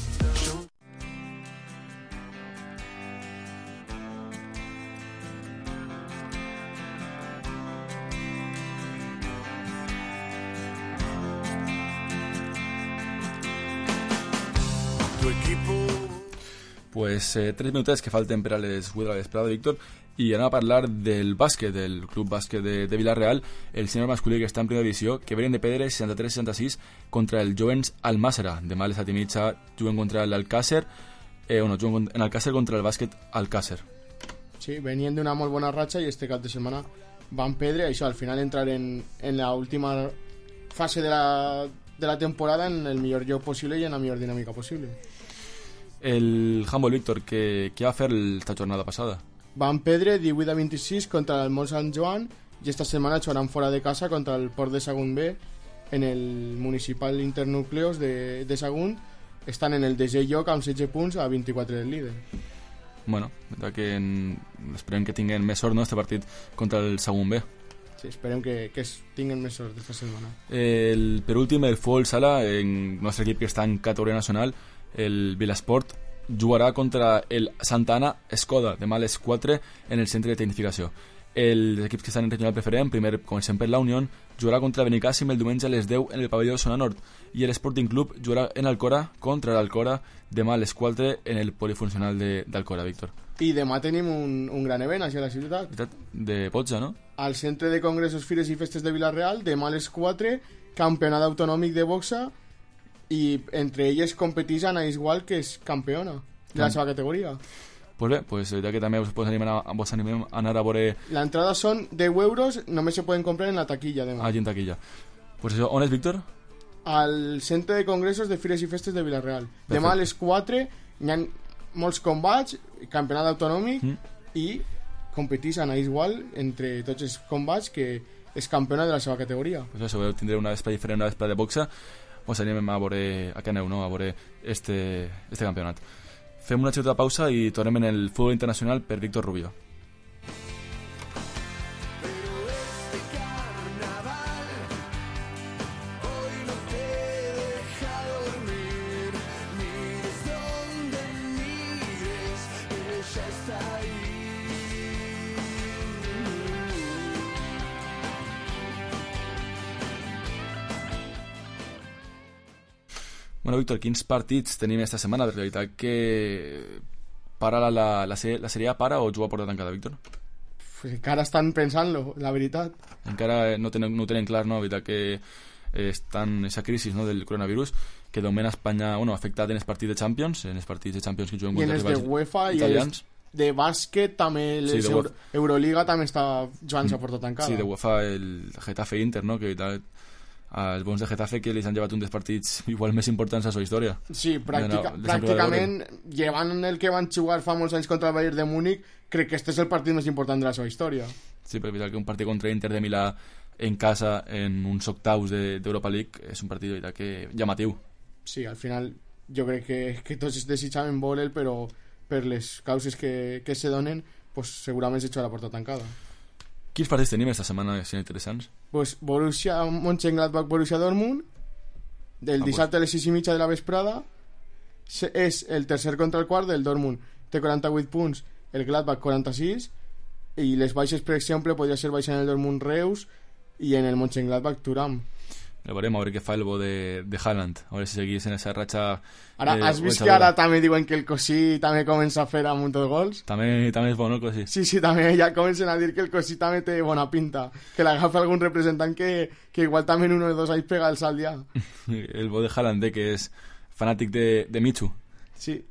Pues 3 minutets que falten per a les 8 de la vesprada, Víctor, i anem a parlar del bàsquet, del club bàsquet de Villarreal, el sènior masculí que està en primera divisió, que venen de perdre 63-66 contra el Jovens Almàssera. Demà a les 7:30 juguen contra l'Alcàsser, juguen en Alcàsser contra el bàsquet Alcàsser. Sí, venien d'una molt bona ratxa i este cap de setmana van perdre, això, al final entrar en la última fase de la de la temporada en el millor joc possible i en la millor dinàmica possible. El handball, Víctor, què va fer esta jornada passada? Van perdre 18-26 contra el Mont Sant Joan i esta setmana jugaran fora de casa contra el Port de Sagunt B en el municipal Internúcleos de Sagunt. Estan en el 10è lloc amb 16 punts a 24 del líder. Bueno, esperem que tinguin més sort, no?, este partit contra el Sagunt B. Sí, esperem que tinguin més sort esta setmana. Per últim, el futbol sala, el nostre equip que està en categoria nacional, el Vilasport, jugarà contra el Santa Ana Escoda demà a les 4 en el centre de tecnificació. Els equips que estan en regional preferent, primer, com sempre, la Unión, jugarà contra Benicàssim el diumenge a les 10 en el pavelló de Zona Nord, i l'Sporting Club jugarà en Alcora contra l'Alcora demà a les 4 en el polifuncional d'Alcora, Víctor. I demà tenim un gran event així a la ciutat. De Potja, no? Al Centre de Congressos, Fires i Festes de Vila-real, demà a les 4, campionat autonòmic de boxa, i entre elles competeix Ana Isgual, que és campiona de la seva categoria. Pues bé, pues ja que també vos animem a anar a veure... L'entrada són 10 euros, només se poden comprar en la taquilla demà. Allí en taquilla. Pues això, on és, Víctor? Al Centre de Congressos de Fires i Festes de Vila-real. Demà a les 4 hi ha molts combats, campionat autonòmic, i competeix Ana Isgual entre tots els combats, que és campiona de la seva categoria. Pues això, tindré una vespre diferent, una vespre de boxa. Us animem a veure, a que aneu, no?, a veure este campionat. Fem una xicota pausa i tornem en el futbol internacional per Víctor Rubio. Bueno, Víctor, quins partits tenim esta setmana? De realitat que para la Sèrie A para o juga a porta tancada, Víctor? Pues encara estan pensant-lo, la veritat. Encara no tenen clar, no? La veritat que estan en aquesta crisi, no, del coronavirus, que de moment a Espanya, bueno, ha afectat en els partits de Champions, que juguen contra rivals de UEFA italians. I de bàsquet també, Euroliga també està jugant a porta tancada. Sí, de UEFA el Getafe Inter, no? Que els bons de Getafe que li han llevat un dels partits igual més importants a la seva història. Sí, pràcticament llevant el que van jugar fa molts anys contra el Bayern de Múnich, crec que este és el partit més important de la seva història. Sí, però és que un partit contra Inter de Milà en casa en uns octaus d'Europa League és un partit que llamatiu. Sí, al final jo crec que tots desitjaven veure'l, però per les causes que se donen, pues segurament s'ha hecho a la porta tancada. Quins partits tenim esta setmana que són interessants? Pues Borussia Mönchengladbach, Borussia Dortmund, del dissabte a les 6:30 de la vesprada. És el tercer contra el quart del Dortmund. Té 48 punts, el Gladbach 46, i les baixes, per exemple, podria ser baixa en el Dortmund Reus i en el Mönchengladbach Thuram. A veure què fa el bo de Haaland, a veure si seguís en esa ratxa. Ara, has vist que ara també diuen que el Cosí també comença a fer a muchos gols? També és bon el Cosí. Sí, també ja comencen a dir que el Cosí també té bona pinta, que l'agafa algun representant que igual també en 1 o 2 anys pega el salt ja. El bo de Haaland, que és fanàtic de Michu. Sí,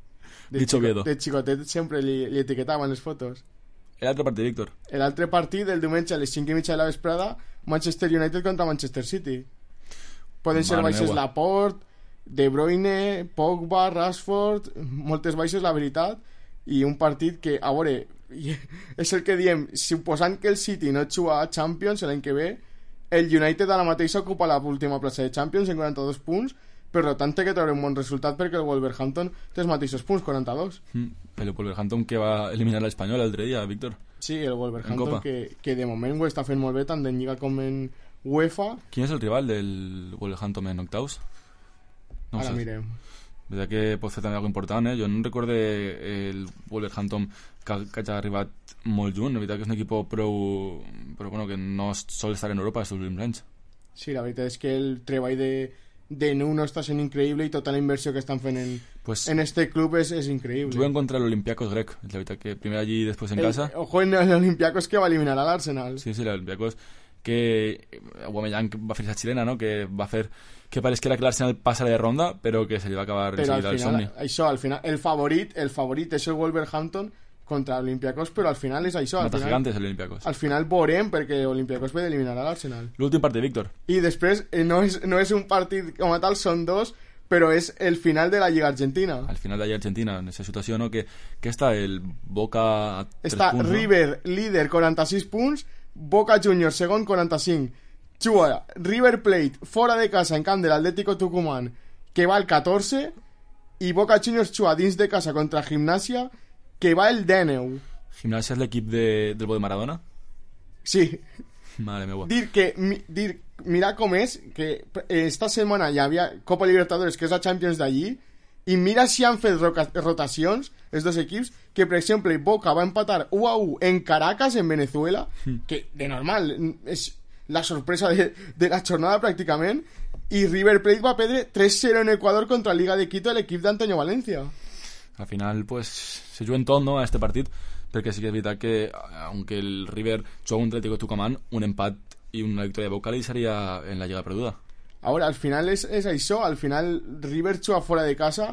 de xicotet sempre li etiquetaven les fotos. L'altre partit, Víctor? L'altre partit, el diumenge a les 5:30 de la vesprada, Manchester United contra Manchester City. Poden ser baixes Laporte, De Bruyne, Pogba, Rashford, moltes baixes, la veritat, i un partit que, a veure, és el que diem, suposant que el City no juga a Champions l'any que ve, el United ara mateix ocupa l'última plaça de Champions en 42 punts, per tant té que treure un bon resultat perquè el Wolverhampton té els mateixos punts, 42. El Wolverhampton que va eliminar l'Espanyol l'altre dia, Víctor. Sí, el Wolverhampton que de moment ho està fent molt bé, tant en Lliga com en UEFA. Quin és el rival del Wolverhampton en octaus? No ara mirem. Veritat que pot fer també alguna important, Jo no recordo el Wolverhampton que hagi arribat molt junt. La veritat que és un equip però bueno, que no sol estar en Europa els últims anys. Sí, la veritat és que el treball de Nuno està sent increïble i tota la inversió que estan fent en este club és increïble. Juguen contra l'Olympiacos grec. La veritat que primer allí i després en casa. Ojo en l'Olympiacos que va eliminar a l'Arsenal. Sí, l'Olympiacos que Aubameyang va fer esa xilena, no? Que va fer que pareix que era que l'Arsenal passara de ronda, però que se li va acabar enseguida el somni. Això, al final, el favorit és el Wolverhampton contra l'Olympiacos, però al final és això. Mata gigantes l'Olympiacos. Al final veurem, perquè l'Olympiacos ve d'eliminar a l'Arsenal. L'últim partit, Víctor. I després, no és un partit com a tal, són dos, però és el final de la Lliga Argentina. Al final de la Lliga Argentina, en aquesta situació, no? Que està el Boca a 3 està punts, River, no? líder, 46 punts, Boca Juniors, segon, 45. Juga River Plate, fora de casa, en camp de l'Atlético Tucumán, que va al 14, i Boca Juniors juga dins de casa contra Gimnasia, que va el 19. Gimnasia és l'equip del bo de Maradona? Sí. Mare meva. Mira com és que esta setmana hi havia Copa Libertadores, que és la Champions d'allí, i mira si han fet rotacions els dos equips, que per exemple Boca va empatar 1-1 en Caracas, en Venezuela, que de normal és la sorpresa de la jornada pràcticament, i River Plate va perdre 3-0 en Ecuador contra Liga de Quito, l'equip d'Antonio Valencia. Al final, pues, se juguen tot, no?, a este partit, perquè sí que és veritat que, aunque el River juga un Atlético Tucumán, un empat i una victòria de Boca li seria en la Lliga perduda. Ahora, al final és això, al final River juga fora de casa,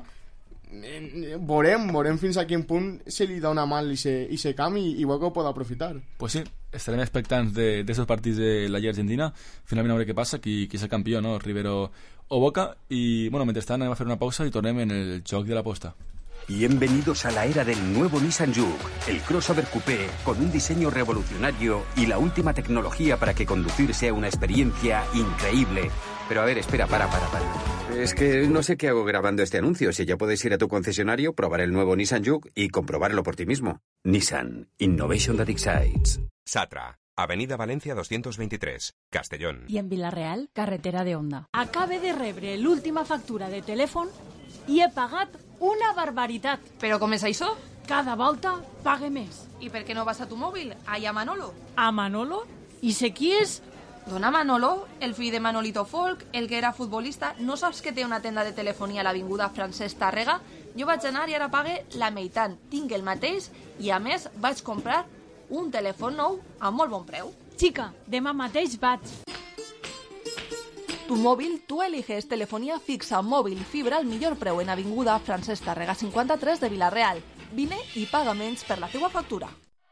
veurem fins a quin punt se li dona mal i se camp i Boca ho pot aprofitar. Pues sí, estarem expectants d'estos partits de la Lliga Argentina, finalment a veure què passa, qui és el campió, no? River o Boca, i bueno, mentrestant anem a fer una pausa i tornem en el joc de l'aposta. Bienvenidos a la era del nuevo Nissan Juke, el crossover coupé con un diseño revolucionario y la última tecnología para que conducir sea una experiencia increíble. Pero a ver, espera, para. Es que no sé qué hago grabando este anuncio. Si ya puedes ir a tu concesionario, probar el nuevo Nissan Juke y comprobarlo por ti mismo. Nissan, Innovation that excites. Satra, Avenida Valencia 223, Castellón. I en Vila-real, carretera de Onda. Acabe de rebre l'última factura de telèfon i he pagat una barbaritat. Però com és això? Cada volta pague més. I per què no vas a tu mòbil? Allà a Manolo. A Manolo? I sé qui és? Dona Manolo, el fill de Manolito Folk, el que era futbolista. No saps que té una tenda de telefonia a l'avinguda Francesc Tàrrega? Jo vaig anar i ara pague la meitat. Tinc el mateix i, a més, vaig comprar un telèfon nou a molt bon preu. Xica, demà mateix vaig. Tu móvil, tú eliges telefonía fixa, móvil, fibra al millor preu en avinguda Francesc Tàrrega 53 de Vila-real. Vine i paga menys per la teua factura.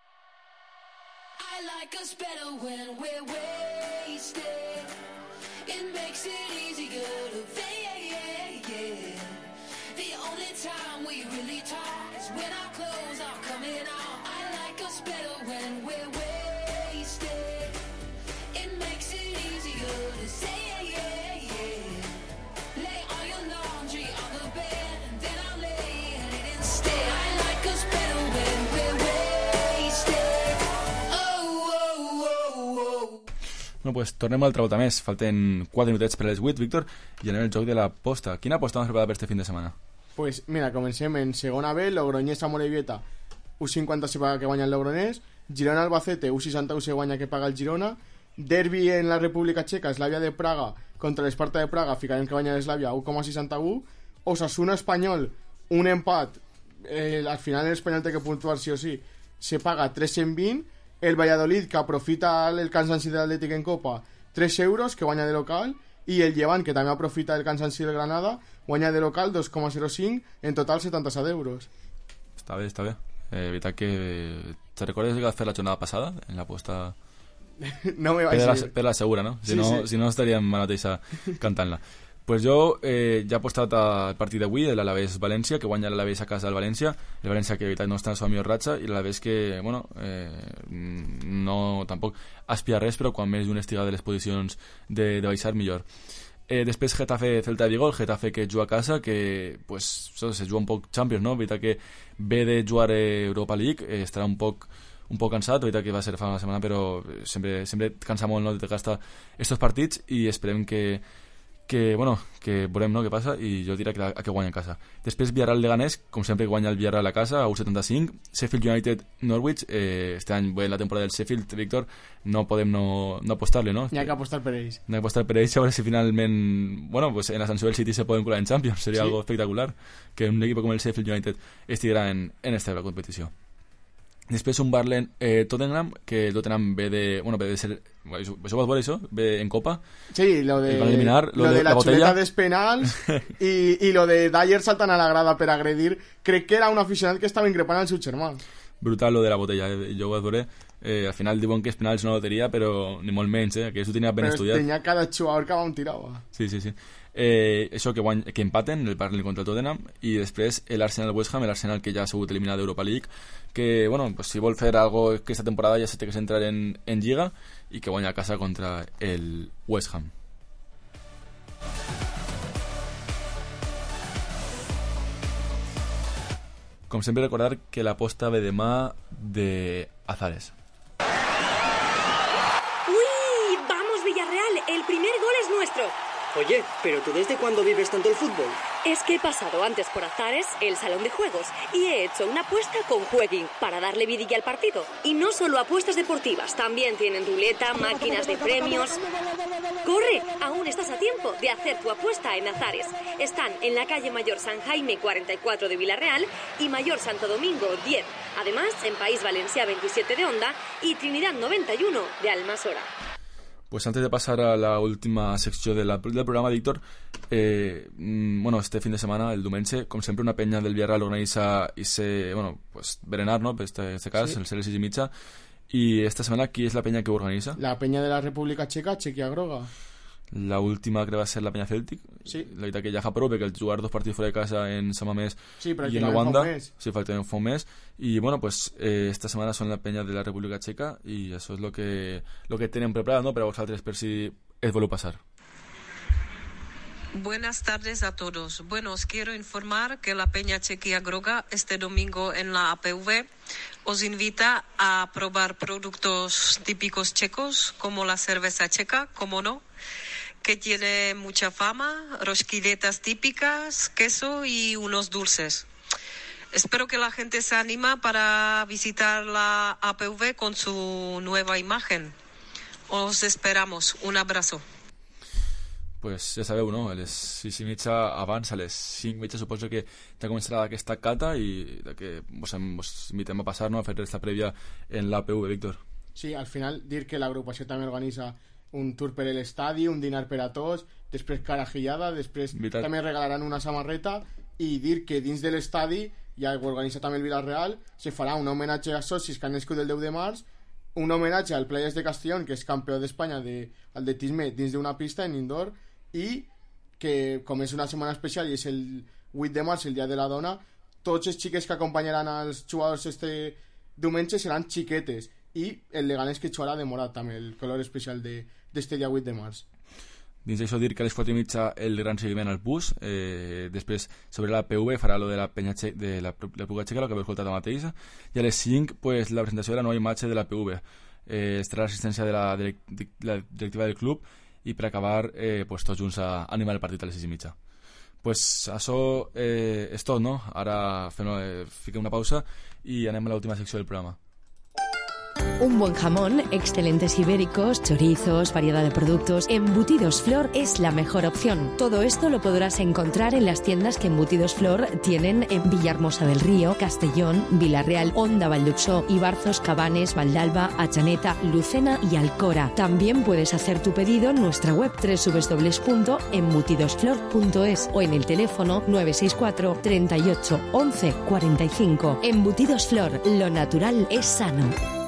Bueno, pues tornem a altra volta més. Falten 4 minutets per a les 8, Víctor, i anem al joc de l'aposta. Quina aposta vam preparar per este fin de setmana? Pues mira, comencem en segona B, Logroñés a Morevieta, U50 se paga que guanya el Logroñés, Girona Albacete, U61 se guanya que paga el Girona, Derbi en la República Checa, Slavia de Praga contra l'Esparta de Praga, ficarem que guanya l'Slavia 1,61, Osasuna Espanyol, un empat, al final l'Espanyol té que puntuar sí o sí, se paga 320, el Valladolid, que aprofita el cansanci de l'Atlètic en Copa, 3 euros, que guanya de local, i el Llevant, que també aprofita el cansanci del Granada, guanya de local 2,05, en total 77 euros. Està bé, està bé. Veritat que... Te recordes que vas fer la jornada passada, en l'aposta... No me vaig dir. Per la segura, no? Si, sí, no, sí. Si no estaríem a la mateixa cantant-la. Pues jo ja he apostat al partit d'avui, l'Alavés-València, que guanya l'Alavés a casa del València, el València que de veritat no està en la seva millor ratxa, i l'Alavés que, bueno, no tampoc aspira res, però quan més d'un estiga de les posicions de baixar, millor. Després Getafe-Celta de Vigo, el Getafe que juga a casa, que pues, se juga un poc Champions, no? Veritat que ve de jugar Europa League, estarà un poc cansat, veritat que va ser fa una setmana, però sempre cansa molt, no?, de gastar estos partits, i esperem que veurem, no?, què passa, i jo diré que guanya a casa. Després Villarreal-Leganés, com sempre guanya el Villarreal a casa, a U75, Sheffield United-Norwich, este any, la temporada del Sheffield, Víctor, no podem no apostar-li, no? N'hi ha que apostar per ells. N'hi ha que apostar per ells, a veure si finalment, pues en l'ascensió del City se poden colar en Champions, seria algo espectacular, que un equip com el Sheffield United estiguera en esta competició. Després un Barlen-Tottenham, que el Tottenham ve de ser... Això vas veure, això? Ve en Copa. Sí, lo de la chuleta de penals y lo de Dyer saltant a la grada per agredir. Crec que era un aficionat que estava increpant al seu germà. brutal lo de la botella. Jo ho veuré. Al final diuen que els penals és una loteria, però ni molt menys, que això ho tenia ben estudiat. Però tenia cada jugador que va un tirava. Sí. Això que empaten el Burnley contra el Tottenham, i després l'Arsenal West Ham, l'Arsenal que ja ha sigut eliminat d'Europa League, que bueno, pues si vol fer algo aquesta temporada ja se té que centrar en Lliga, i que guanya a casa contra el West Ham. Com sempre, recordar que l'aposta ve demà de Azares. ¡Uy! ¡Vamos, Villarreal! El primer gol es nuestro. Oye, ¿pero tú desde cuándo vives tanto el fútbol? Es que he pasado antes por Azares, el salón de juegos, y he hecho una apuesta con Jueguin para darle vidilla al partido. Y no solo apuestas deportivas, también tienen ruleta, máquinas de premios. ¡Corre! Aún estás a tiempo de hacer tu apuesta en Azares. Están en la calle Mayor San Jaime 44 de Villarreal y Mayor Santo Domingo 10. Además, en País Valencià 27 de Onda y Trinidad 91 de Almasora. Pues antes de pasar a la última secció del programa, Víctor, bueno, este fin de setmana, el diumenge, com sempre, una penya del Villarreal organitza pues, berenar, no?, per este cas, sí. El 6:30. I esta setmana, qui és la penya que ho organitza? La penya de la República Txeca, Txequia Groga. La última que va ser la penya Celtic. Sí. La veritat que ja fa prou, perquè el jugar 2 partits fora de casa en Sant Mamés i en Luanda. Sí, falta un mes. Y bueno, pues esta semana son la peña de la República Checa y eso es lo que tienen preparado, ¿no?, para vosotros, per si es vuelve a pasar. Buenas tardes a todos. Bueno, os quiero informar que la Peña Txequia Groga este domingo en la APV os invita a probar productos típicos checos como la cerveza checa, como no, que tiene mucha fama, rosquilletas típicas, queso y unos dulces. Espero que la gente se anima para visitar la APV con su nueva imagen. Os esperamos. Un abrazo. Pues ja sabeu, no? A les 6:30 abans, a les 5:30 suposo que ja començarà aquesta cata i que vos invitem a passar, no?, a fer esta prèvia en l'APV, Víctor. Sí, al final dir que l'agrupació també organitza un tour per l'estadi, un dinar per a tots, després carajillada, després també regalaran una samarreta, i dir que dins de l'estadi, ja ho organitza també el Villarreal, se farà un homenatge a socis que han nascut el 10 de març, un homenatge al Playas de Castellón, que és campió d'Espanya d'atletisme dins d'una pista en indoor, i que com és una setmana especial i és el 8 de març, el dia de la dona, tots els xiques que acompanyaran els jugadors este diumenge seran xiquetes, i el Leganés que jugarà de morat també, el color especial d'este dia 8 de març. Dins d'això dir que a les 4:30 el gran seguiment al bus, després sobre la PV farà lo de la penya de la República Txeca, el que heu escoltat mateix, i a les 5 pues, la presentació de la nova imatge de la PV, estarà l'assistència de la directiva del club, i per acabar pues, tots junts a animar el partit a les 6:30. Pues això és tot, no? Ara fiquem una pausa i anem a l'última secció del programa. Un buen jamón, excelentes ibéricos, chorizos, variedad de productos. Embutidos Flor es la mejor opción. Todo esto lo podrás encontrar en las tiendas que Embutidos Flor tienen en Villahermosa del Río, Castellón, Villarreal, Onda, Valldupsó, Ibarzos, Cabanes, Valdalba, Atxaneta, Lucena y Alcora. También puedes hacer tu pedido en nuestra web www.embutidosflor.es o en el teléfono 964 38 11 45. Embutidos Flor, lo natural es sano.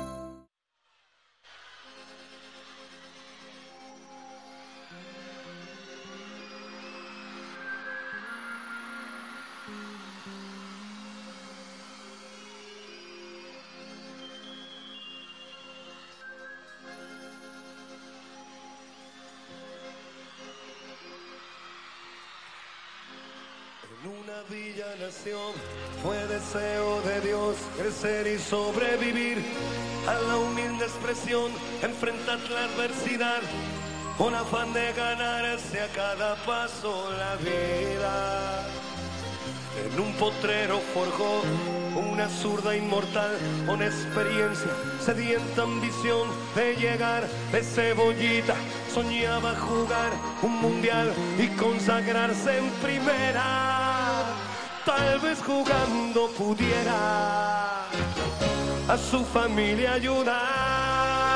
Fue deseo de Dios crecer y sobrevivir a la humilde expresión, enfrentar la adversidad con afán de ganarse a cada paso la vida. En un potrero forjó una zurda inmortal con experiencia, sedienta ambición de llegar de cebollita. Soñaba jugar un mundial y consagrarse en primera. Tal vez jugando pudiera a su familia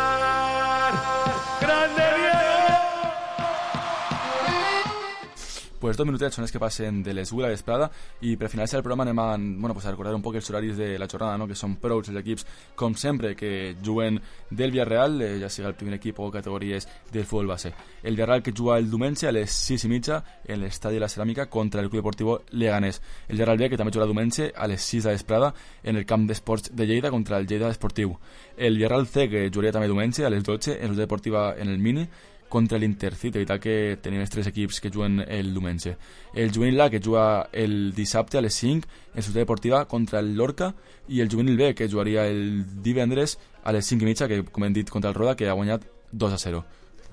ayudar. ¡Grande Diego! Pues 2 minutets són els que passen de les 1 a la vesprada i per finalitzar el programa anem a recordar un poc els horaris de la jornada, no? Que són prou els equips, com sempre, que juguen del Villarreal, ja sigui el primer equip o categories del futbol base. El Villarreal que juga el diumenge a les 6:30 en l'estadi de la Ceràmica contra el Club Deportivo Leganés. El Villarreal B que també jugarà diumenge a les 6 de la vesprada en el camp d'esports de Lleida contra el Lleida Esportiu. El Villarreal C que jugaria també diumenge a les 12 en la Deportiva en el Mini contra l'Intercity, i tal que tenim els 3 equips que juguen el diumenge. El juvenil A que juga el dissabte a les 5 en Ciutat Deportiva contra el Lorca i el juvenil B que jugaria el divendres a les 5:30, que com hem dit contra el Roda, que ha guanyat 2-0.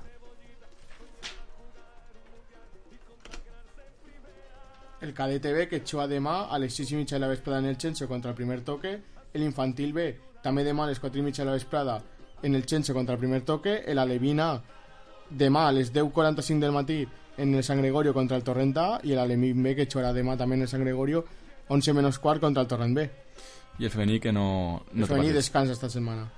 El cadete B que juga demà a les 6:30 de la vesprada en el Chencho contra el Primer Toque. El infantil B també demà a les 4:30 de la vesprada en el Chencho contra el Primer Toque. El Alevín demà a les 10:45 del matí en el Sant Gregorio contra el Torrent A i l'Alemín B que jugarà demà també en el Sant Gregorio 11:15 contra el Torrent B. I el femení que no el femení descansa esta setmana.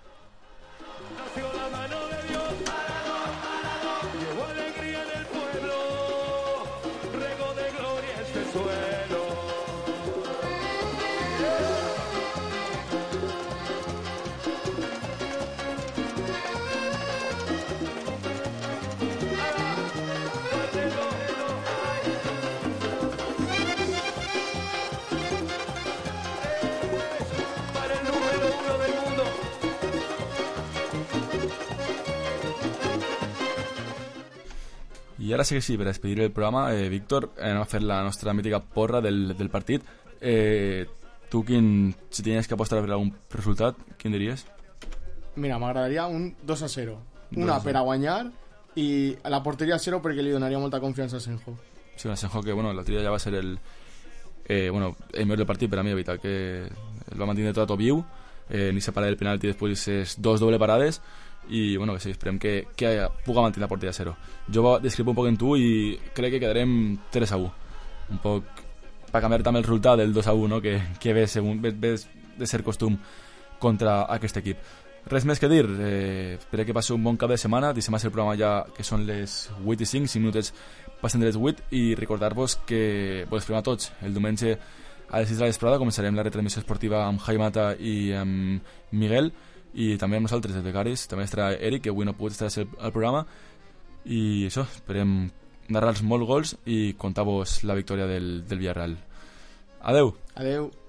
I ara sí que sí, per despedir el programa, Víctor, anem a fer la nostra mítica porra del partit. Tu, si tenies que apostar per algun resultat, quin diries? Mira, m'agradaria un 2-0. Una per a guanyar i a la porteria 0 perquè li donaria molta confiança a Senjo. Sí, a Senjo que, bueno, l'altre dia ja va ser el millor del partit per a mi, evitar que el va mantenir tot viu, ni se para del penalti després és 2 doble parades i bueno, que sí, esperem que puga mantenir la porteria 0. Jo discrepo un poc en tu i crec que quedarem 3-1, un poc per canviar també el resultat del 2-1, no? que ve de ser costum contra aquest equip. Res més que dir, espero que passeu un bon cap de setmana. Deixem el programa ja que són les 8:05, 5 minutets passen de les 8, i recordar-vos que vos esperem a tots el diumenge a les 6 de la vesprada. Començarem la retransmissió esportiva amb Jaime Mata i amb Miguel, i també amb nosaltres, els becaris. També estarà Eric, que avui no ha pogut estar al programa, i això, esperem narrar-vos molts gols i contar-vos la victòria del Villarreal. Adeu. Adeu.